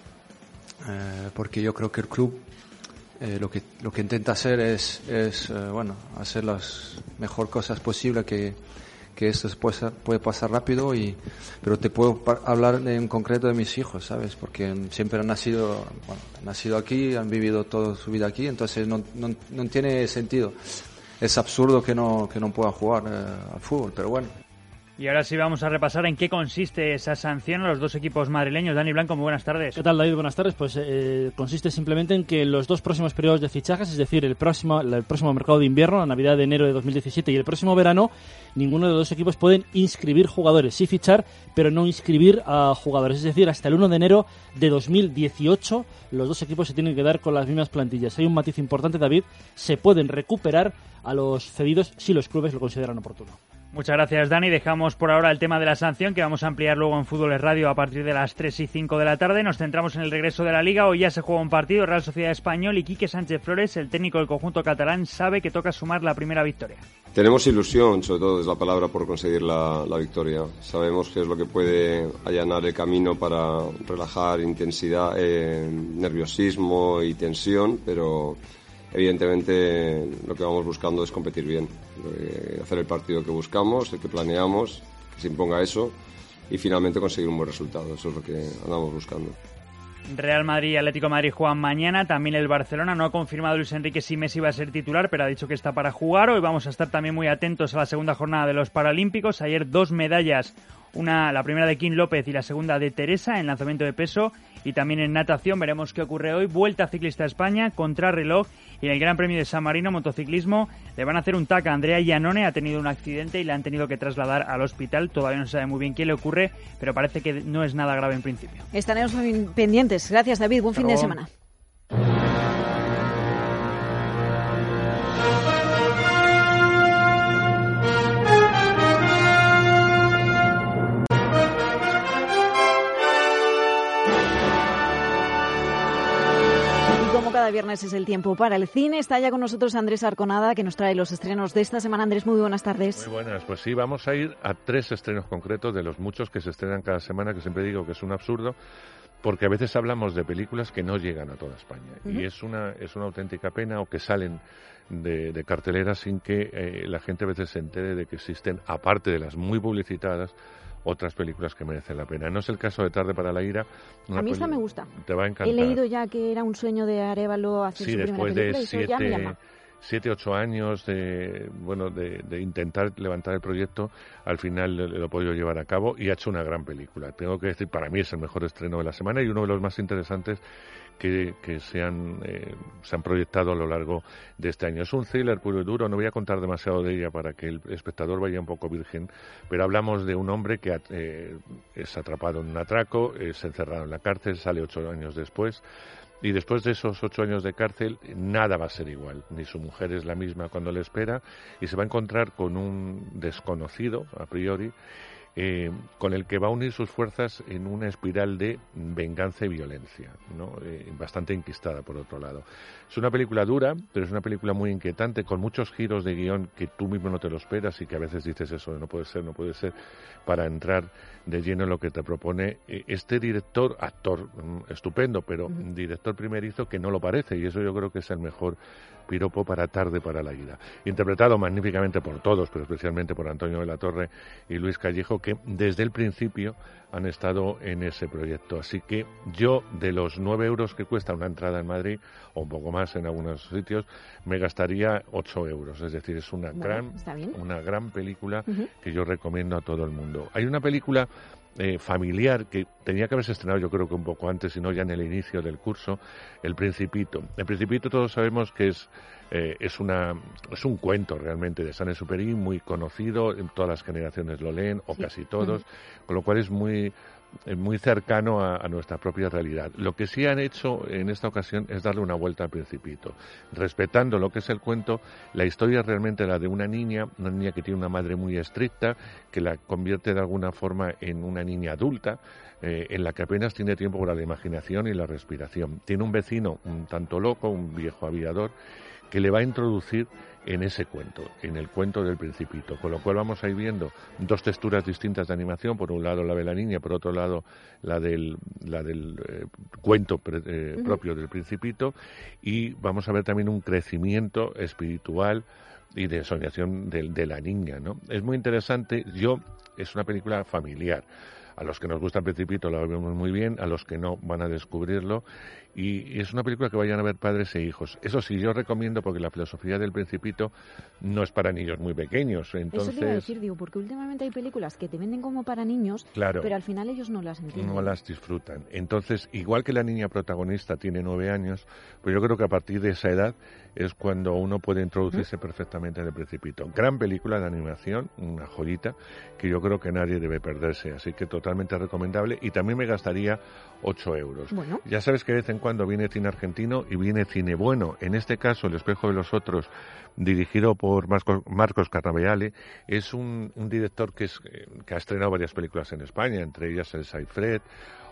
Eh, porque yo creo que el club eh, lo que lo que intenta hacer es, es eh, bueno, hacer las mejor cosas posibles, que, que esto puede, puede pasar rápido, y pero te puedo pa- hablar en concreto de mis hijos, ¿sabes? Porque siempre han nacido, bueno, han nacido aquí, han vivido toda su vida aquí, entonces no, no, no tiene sentido. Es absurdo que no, que no pueda jugar eh, al fútbol, pero bueno. Y ahora sí vamos a repasar en qué consiste esa sanción a los dos equipos madrileños. Dani Blanco, muy buenas tardes. ¿Qué tal, David? Buenas tardes. Pues eh, consiste simplemente en que los dos próximos periodos de fichajes, es decir, el próximo, el próximo mercado de invierno, la Navidad de enero de dos mil diecisiete y el próximo verano, ninguno de los dos equipos pueden inscribir jugadores, sí fichar, pero no inscribir a jugadores. Es decir, hasta el uno de enero de dos mil dieciocho los dos equipos se tienen que dar con las mismas plantillas. Hay un matiz importante, David, se pueden recuperar a los cedidos si los clubes lo consideran oportuno. Muchas gracias, Dani. Dejamos por ahora el tema de la sanción, que vamos a ampliar luego en Fútbol Radio a partir de las tres y cinco de la tarde. Nos centramos en el regreso de la Liga. Hoy ya se juega un partido, Real Sociedad Español, y Quique Sánchez Flores, el técnico del conjunto catalán, sabe que toca sumar la primera victoria. Tenemos ilusión, sobre todo es la palabra, por conseguir la, la victoria. Sabemos que es lo que puede allanar el camino para relajar intensidad, eh, nerviosismo y tensión, pero... evidentemente lo que vamos buscando es competir bien, eh, hacer el partido que buscamos, el que planeamos, que se imponga eso y finalmente conseguir un buen resultado. Eso es lo que andamos buscando. Real Madrid y Atlético de Madrid juegan mañana. También el Barcelona no ha confirmado Luis Enrique si Messi va a ser titular, pero ha dicho que está para jugar. Hoy vamos a estar también muy atentos a la segunda jornada de los Paralímpicos. Ayer dos medallas una la primera de Kim López y la segunda de Teresa en lanzamiento de peso. Y también en natación veremos qué ocurre hoy. Vuelta Ciclista a España, contrarreloj, y en el Gran Premio de San Marino motociclismo le van a hacer un tac a Andrea Iannone. Ha tenido un accidente y le han tenido que trasladar al hospital. Todavía no se sabe muy bien qué le ocurre, pero parece que no es nada grave en principio. Estaremos pendientes. Gracias, David. Buen fin de semana. Cada viernes es el tiempo para el cine. Está ya con nosotros Andrés Arconada, que nos trae los estrenos de esta semana. Andrés, muy buenas tardes. Muy buenas, pues sí, vamos a ir a tres estrenos concretos de los muchos que se estrenan cada semana, que siempre digo que es un absurdo, porque a veces hablamos de películas que no llegan a toda España. Uh-huh. Y es una, es una auténtica pena, o que salen de, de cartelera sin que eh, la gente a veces se entere de que existen, aparte de las muy publicitadas, otras películas que merecen la pena. No es el caso de Tarde para la ira. A mí esta me gusta. Te va a encantar. He leído ya que era un sueño de Arévalo hacer sí, su primera película. Sí, después de siete, siete, ocho años de, bueno, de, de intentar levantar el proyecto, al final lo he podido llevar a cabo y ha hecho una gran película. Tengo que decir, para mí es el mejor estreno de la semana y uno de los más interesantes que, que se, han, eh, se han proyectado a lo largo de este año. Es un thriller puro y duro, no voy a contar demasiado de ella para que el espectador vaya un poco virgen, pero hablamos de un hombre que eh, es atrapado en un atraco, es encerrado en la cárcel, sale ocho años después. Y después de esos ocho años de cárcel, nada va a ser igual. Ni su mujer es la misma cuando le espera y se va a encontrar con un desconocido, a priori, eh, con el que va a unir sus fuerzas en una espiral de venganza y violencia, ¿no? Eh, bastante enquistada, por otro lado. Es una película dura, pero es una película muy inquietante, con muchos giros de guión que tú mismo no te lo esperas y que a veces dices eso de no puede ser, no puede ser, para entrar de lleno en lo que te propone este director, actor estupendo, pero uh-huh. director primerizo que no lo parece, y eso yo creo que es el mejor piropo para Tarde para la ira. Interpretado magníficamente por todos, pero especialmente por Antonio de la Torre y Luis Callejo, que desde el principio han estado en ese proyecto. Así que yo, de los nueve euros que cuesta una entrada en Madrid, o un poco más en algunos sitios, me gastaría ocho euros. Es decir, es una, bueno, gran, una gran película uh-huh. que yo recomiendo a todo el mundo. Hay una película eh, familiar que tenía que haberse estrenado, yo creo que un poco antes, si no ya en el inicio del curso, El Principito. El Principito todos sabemos que es Eh, es una es un cuento realmente de Saint-Exupéry, muy conocido, todas las generaciones lo leen, o sí. casi todos, uh-huh. con lo cual es muy muy cercano a, a nuestra propia realidad. Lo que sí han hecho en esta ocasión es darle una vuelta al Principito, respetando lo que es el cuento. La historia es realmente la de una niña, una niña que tiene una madre muy estricta, que la convierte de alguna forma en una niña adulta, eh, en la que apenas tiene tiempo para la imaginación y la respiración. Tiene un vecino un tanto loco, un viejo aviador, que le va a introducir en ese cuento, en el cuento del Principito, con lo cual vamos a ir viendo dos texturas distintas de animación, por un lado la de la niña, por otro lado la del, la del eh, cuento pre, eh, uh-huh. propio del Principito, y vamos a ver también un crecimiento espiritual y de soñación de, de la niña, ¿no? Es muy interesante. Yo, es una película familiar. A los que nos gusta el Principito lo vemos muy bien, a los que no van a descubrirlo, y es una película que vayan a ver padres e hijos. Eso sí, yo recomiendo, porque la filosofía del Principito no es para niños muy pequeños. Entonces, eso te iba a decir, digo, porque últimamente hay películas que te venden como para niños, claro, pero al final ellos no las entienden. No las disfrutan. Entonces, igual que la niña protagonista tiene nueve años, pues yo creo que a partir de esa edad es cuando uno puede introducirse ¿Mm? perfectamente en el Principito. Gran película de animación, una joyita, que yo creo que nadie debe perderse, así que totalmente recomendable, y también me gastaría ocho euros. Bueno. Ya sabes que de vez en cuando viene cine argentino y viene cine bueno. En este caso, El espejo de los otros, dirigido por Marcos, Marcos Carnavale, es un, un director que, es, que ha estrenado varias películas en España, entre ellas El Saifred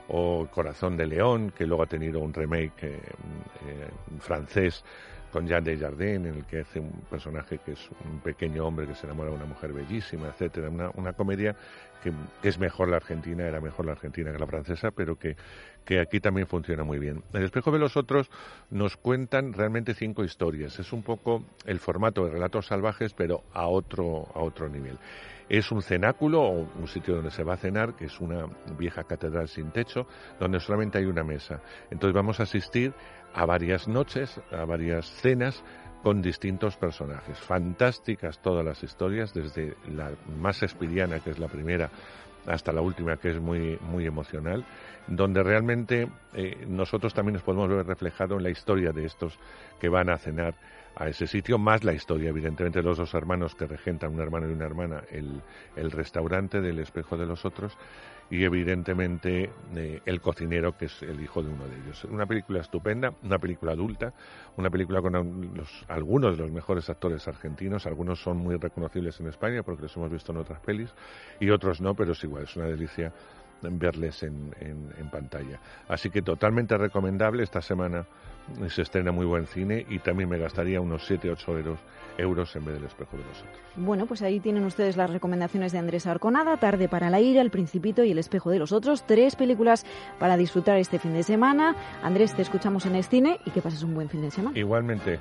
o Corazón de León, que luego ha tenido un remake eh, eh, francés con Jean Dujardin, en el que hace un personaje que es un pequeño hombre que se enamora de una mujer bellísima, etcétera. Una, una comedia que, que es mejor la argentina, era mejor la argentina que la francesa, pero que, que aquí también funciona muy bien. El espejo de los otros nos cuentan realmente cinco historias. Es un poco el formato de Relatos salvajes, pero a otro, a otro nivel. Es un cenáculo, o un sitio donde se va a cenar, que es una vieja catedral sin techo, donde solamente hay una mesa. Entonces vamos a asistir a varias noches, a varias cenas, con distintos personajes. Fantásticas todas las historias, desde la más shakespeariana, que es la primera, hasta la última, que es muy, muy emocional, donde realmente eh, nosotros también nos podemos ver reflejados en la historia de estos que van a cenar a ese sitio, más la historia, evidentemente, de los dos hermanos que regentan, un hermano y una hermana, el, el restaurante del Espejo de los Otros, y evidentemente eh, el cocinero, que es el hijo de uno de ellos. Una película estupenda, una película adulta, una película con los, algunos de los mejores actores argentinos, algunos son muy reconocibles en España porque los hemos visto en otras pelis, y otros no, pero es igual, es una delicia verles en, en, en pantalla. Así que totalmente recomendable. Esta semana se estrena muy buen cine y también me gastaría unos siete u ocho euros, euros en vez del Espejo de los Otros. Bueno, pues ahí tienen ustedes las recomendaciones de Andrés Arconada: Tarde para la ira, El Principito y El Espejo de los Otros. Tres películas para disfrutar este fin de semana. Andrés, te escuchamos en el cine y que pases un buen fin de semana. Igualmente.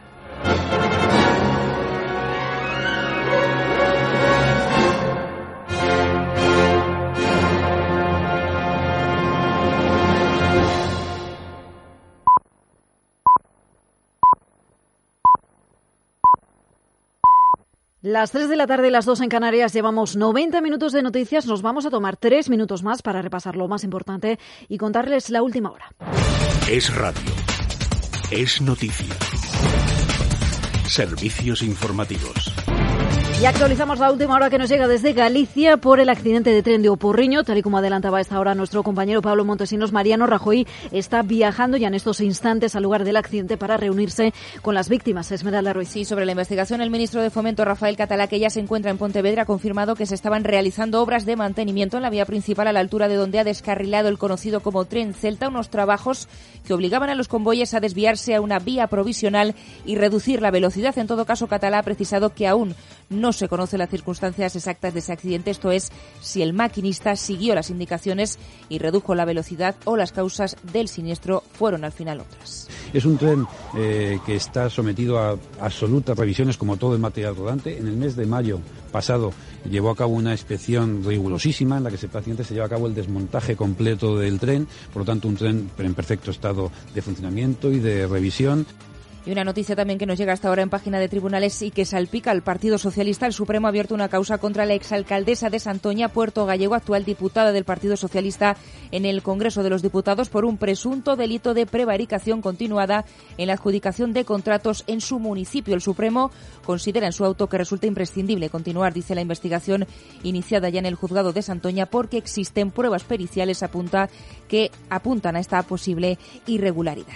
Las tres de la tarde, las dos en Canarias, llevamos noventa minutos de noticias. Nos vamos a tomar tres minutos más para repasar lo más importante y contarles la última hora. Es radio. Es noticia. Servicios informativos. Y actualizamos la última hora que nos llega desde Galicia por el accidente de tren de Oporriño. Tal y como adelantaba a esta hora nuestro compañero Pablo Montesinos, Mariano Rajoy está viajando ya en estos instantes al lugar del accidente para reunirse con las víctimas. Esmeralda Ruiz. Sí, sobre la investigación, el ministro de Fomento, Rafael Catalá, que ya se encuentra en Pontevedra, ha confirmado que se estaban realizando obras de mantenimiento en la vía principal a la altura de donde ha descarrilado el conocido como Tren Celta, unos trabajos que obligaban a los convoyes a desviarse a una vía provisional y reducir la velocidad. En todo caso, Catalá ha precisado que aún no se conocen las circunstancias exactas de ese accidente, esto es, si el maquinista siguió las indicaciones y redujo la velocidad o las causas del siniestro fueron al final otras. Es un tren eh, que está sometido a absolutas revisiones como todo el material rodante. En el mes de mayo pasado llevó a cabo una inspección rigurosísima en la que se, paciente se lleva a cabo el desmontaje completo del tren, por lo tanto un tren en perfecto estado de funcionamiento y de revisión. Y una noticia también que nos llega hasta ahora en página de tribunales y que salpica al Partido Socialista. El Supremo ha abierto una causa contra la exalcaldesa de Santoña, Puerto Gallego, actual diputada del Partido Socialista en el Congreso de los Diputados, por un presunto delito de prevaricación continuada en la adjudicación de contratos en su municipio. El Supremo considera en su auto que resulta imprescindible continuar, dice, la investigación iniciada ya en el juzgado de Santoña porque existen pruebas periciales apunta, que apuntan a esta posible irregularidad.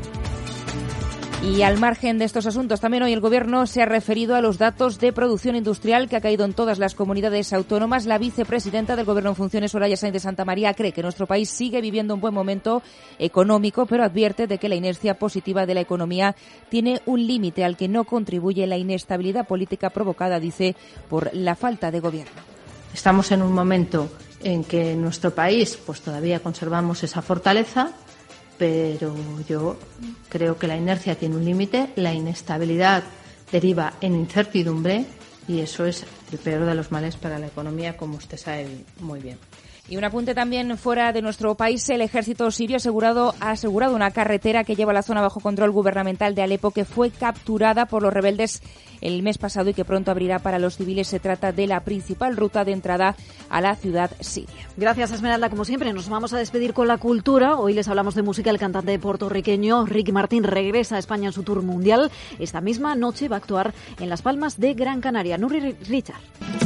Y al margen de estos asuntos, también hoy el Gobierno se ha referido a los datos de producción industrial que ha caído en todas las comunidades autónomas. La vicepresidenta del Gobierno en funciones, Soraya Sáenz de Santamaría, cree que nuestro país sigue viviendo un buen momento económico, pero advierte de que la inercia positiva de la economía tiene un límite al que no contribuye la inestabilidad política provocada, dice, por la falta de gobierno. Estamos en un momento en que en nuestro país pues todavía conservamos esa fortaleza, pero yo creo que la inercia tiene un límite, la inestabilidad deriva en incertidumbre y eso es el peor de los males para la economía, como usted sabe muy bien. Y un apunte también fuera de nuestro país. El ejército sirio asegurado, ha asegurado una carretera que lleva a la zona bajo control gubernamental de Alepo, que fue capturada por los rebeldes el mes pasado y que pronto abrirá para los civiles. Se trata de la principal ruta de entrada a la ciudad siria. Gracias, Esmeralda. Como siempre, nos vamos a despedir con la cultura. Hoy les hablamos de música. El cantante puertorriqueño Ricky Martin regresa a España en su tour mundial. Esta misma noche va a actuar en Las Palmas de Gran Canaria. Nuri Richard.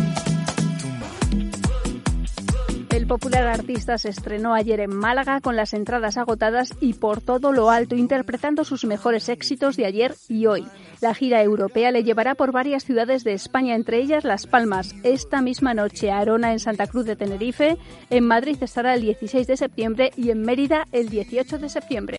El popular artista se estrenó ayer en Málaga con las entradas agotadas y por todo lo alto, interpretando sus mejores éxitos de ayer y hoy. La gira europea le llevará por varias ciudades de España, entre ellas Las Palmas. Esta misma noche, Arona en Santa Cruz de Tenerife, en Madrid estará el dieciséis de septiembre y en Mérida el dieciocho de septiembre.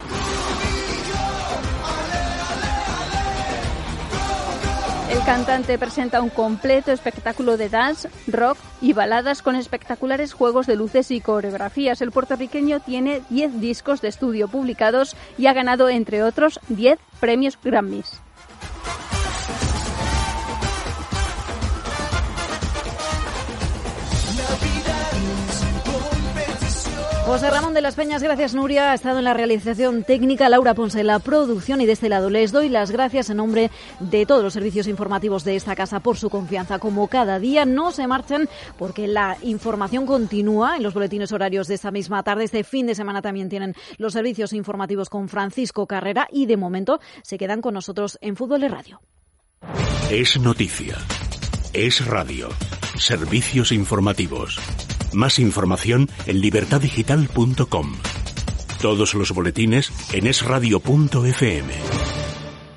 El cantante presenta un completo espectáculo de dance, rock y baladas con espectaculares juegos de luces y coreografías. El puertorriqueño tiene diez discos de estudio publicados y ha ganado, entre otros, diez premios Grammys. José Ramón de las Peñas, gracias Nuria, ha estado en la realización técnica, Laura Ponce en la producción, y de este lado les doy las gracias en nombre de todos los servicios informativos de esta casa por su confianza. Como cada día, no se marchen porque la información continúa en los boletines horarios de esta misma tarde. Este fin de semana también tienen los servicios informativos con Francisco Carrera y de momento se quedan con nosotros en Fútbol de Radio. Es noticia. Es radio. Servicios informativos. Más información en libertad digital punto com. Todos los boletines en es radio punto efe eme.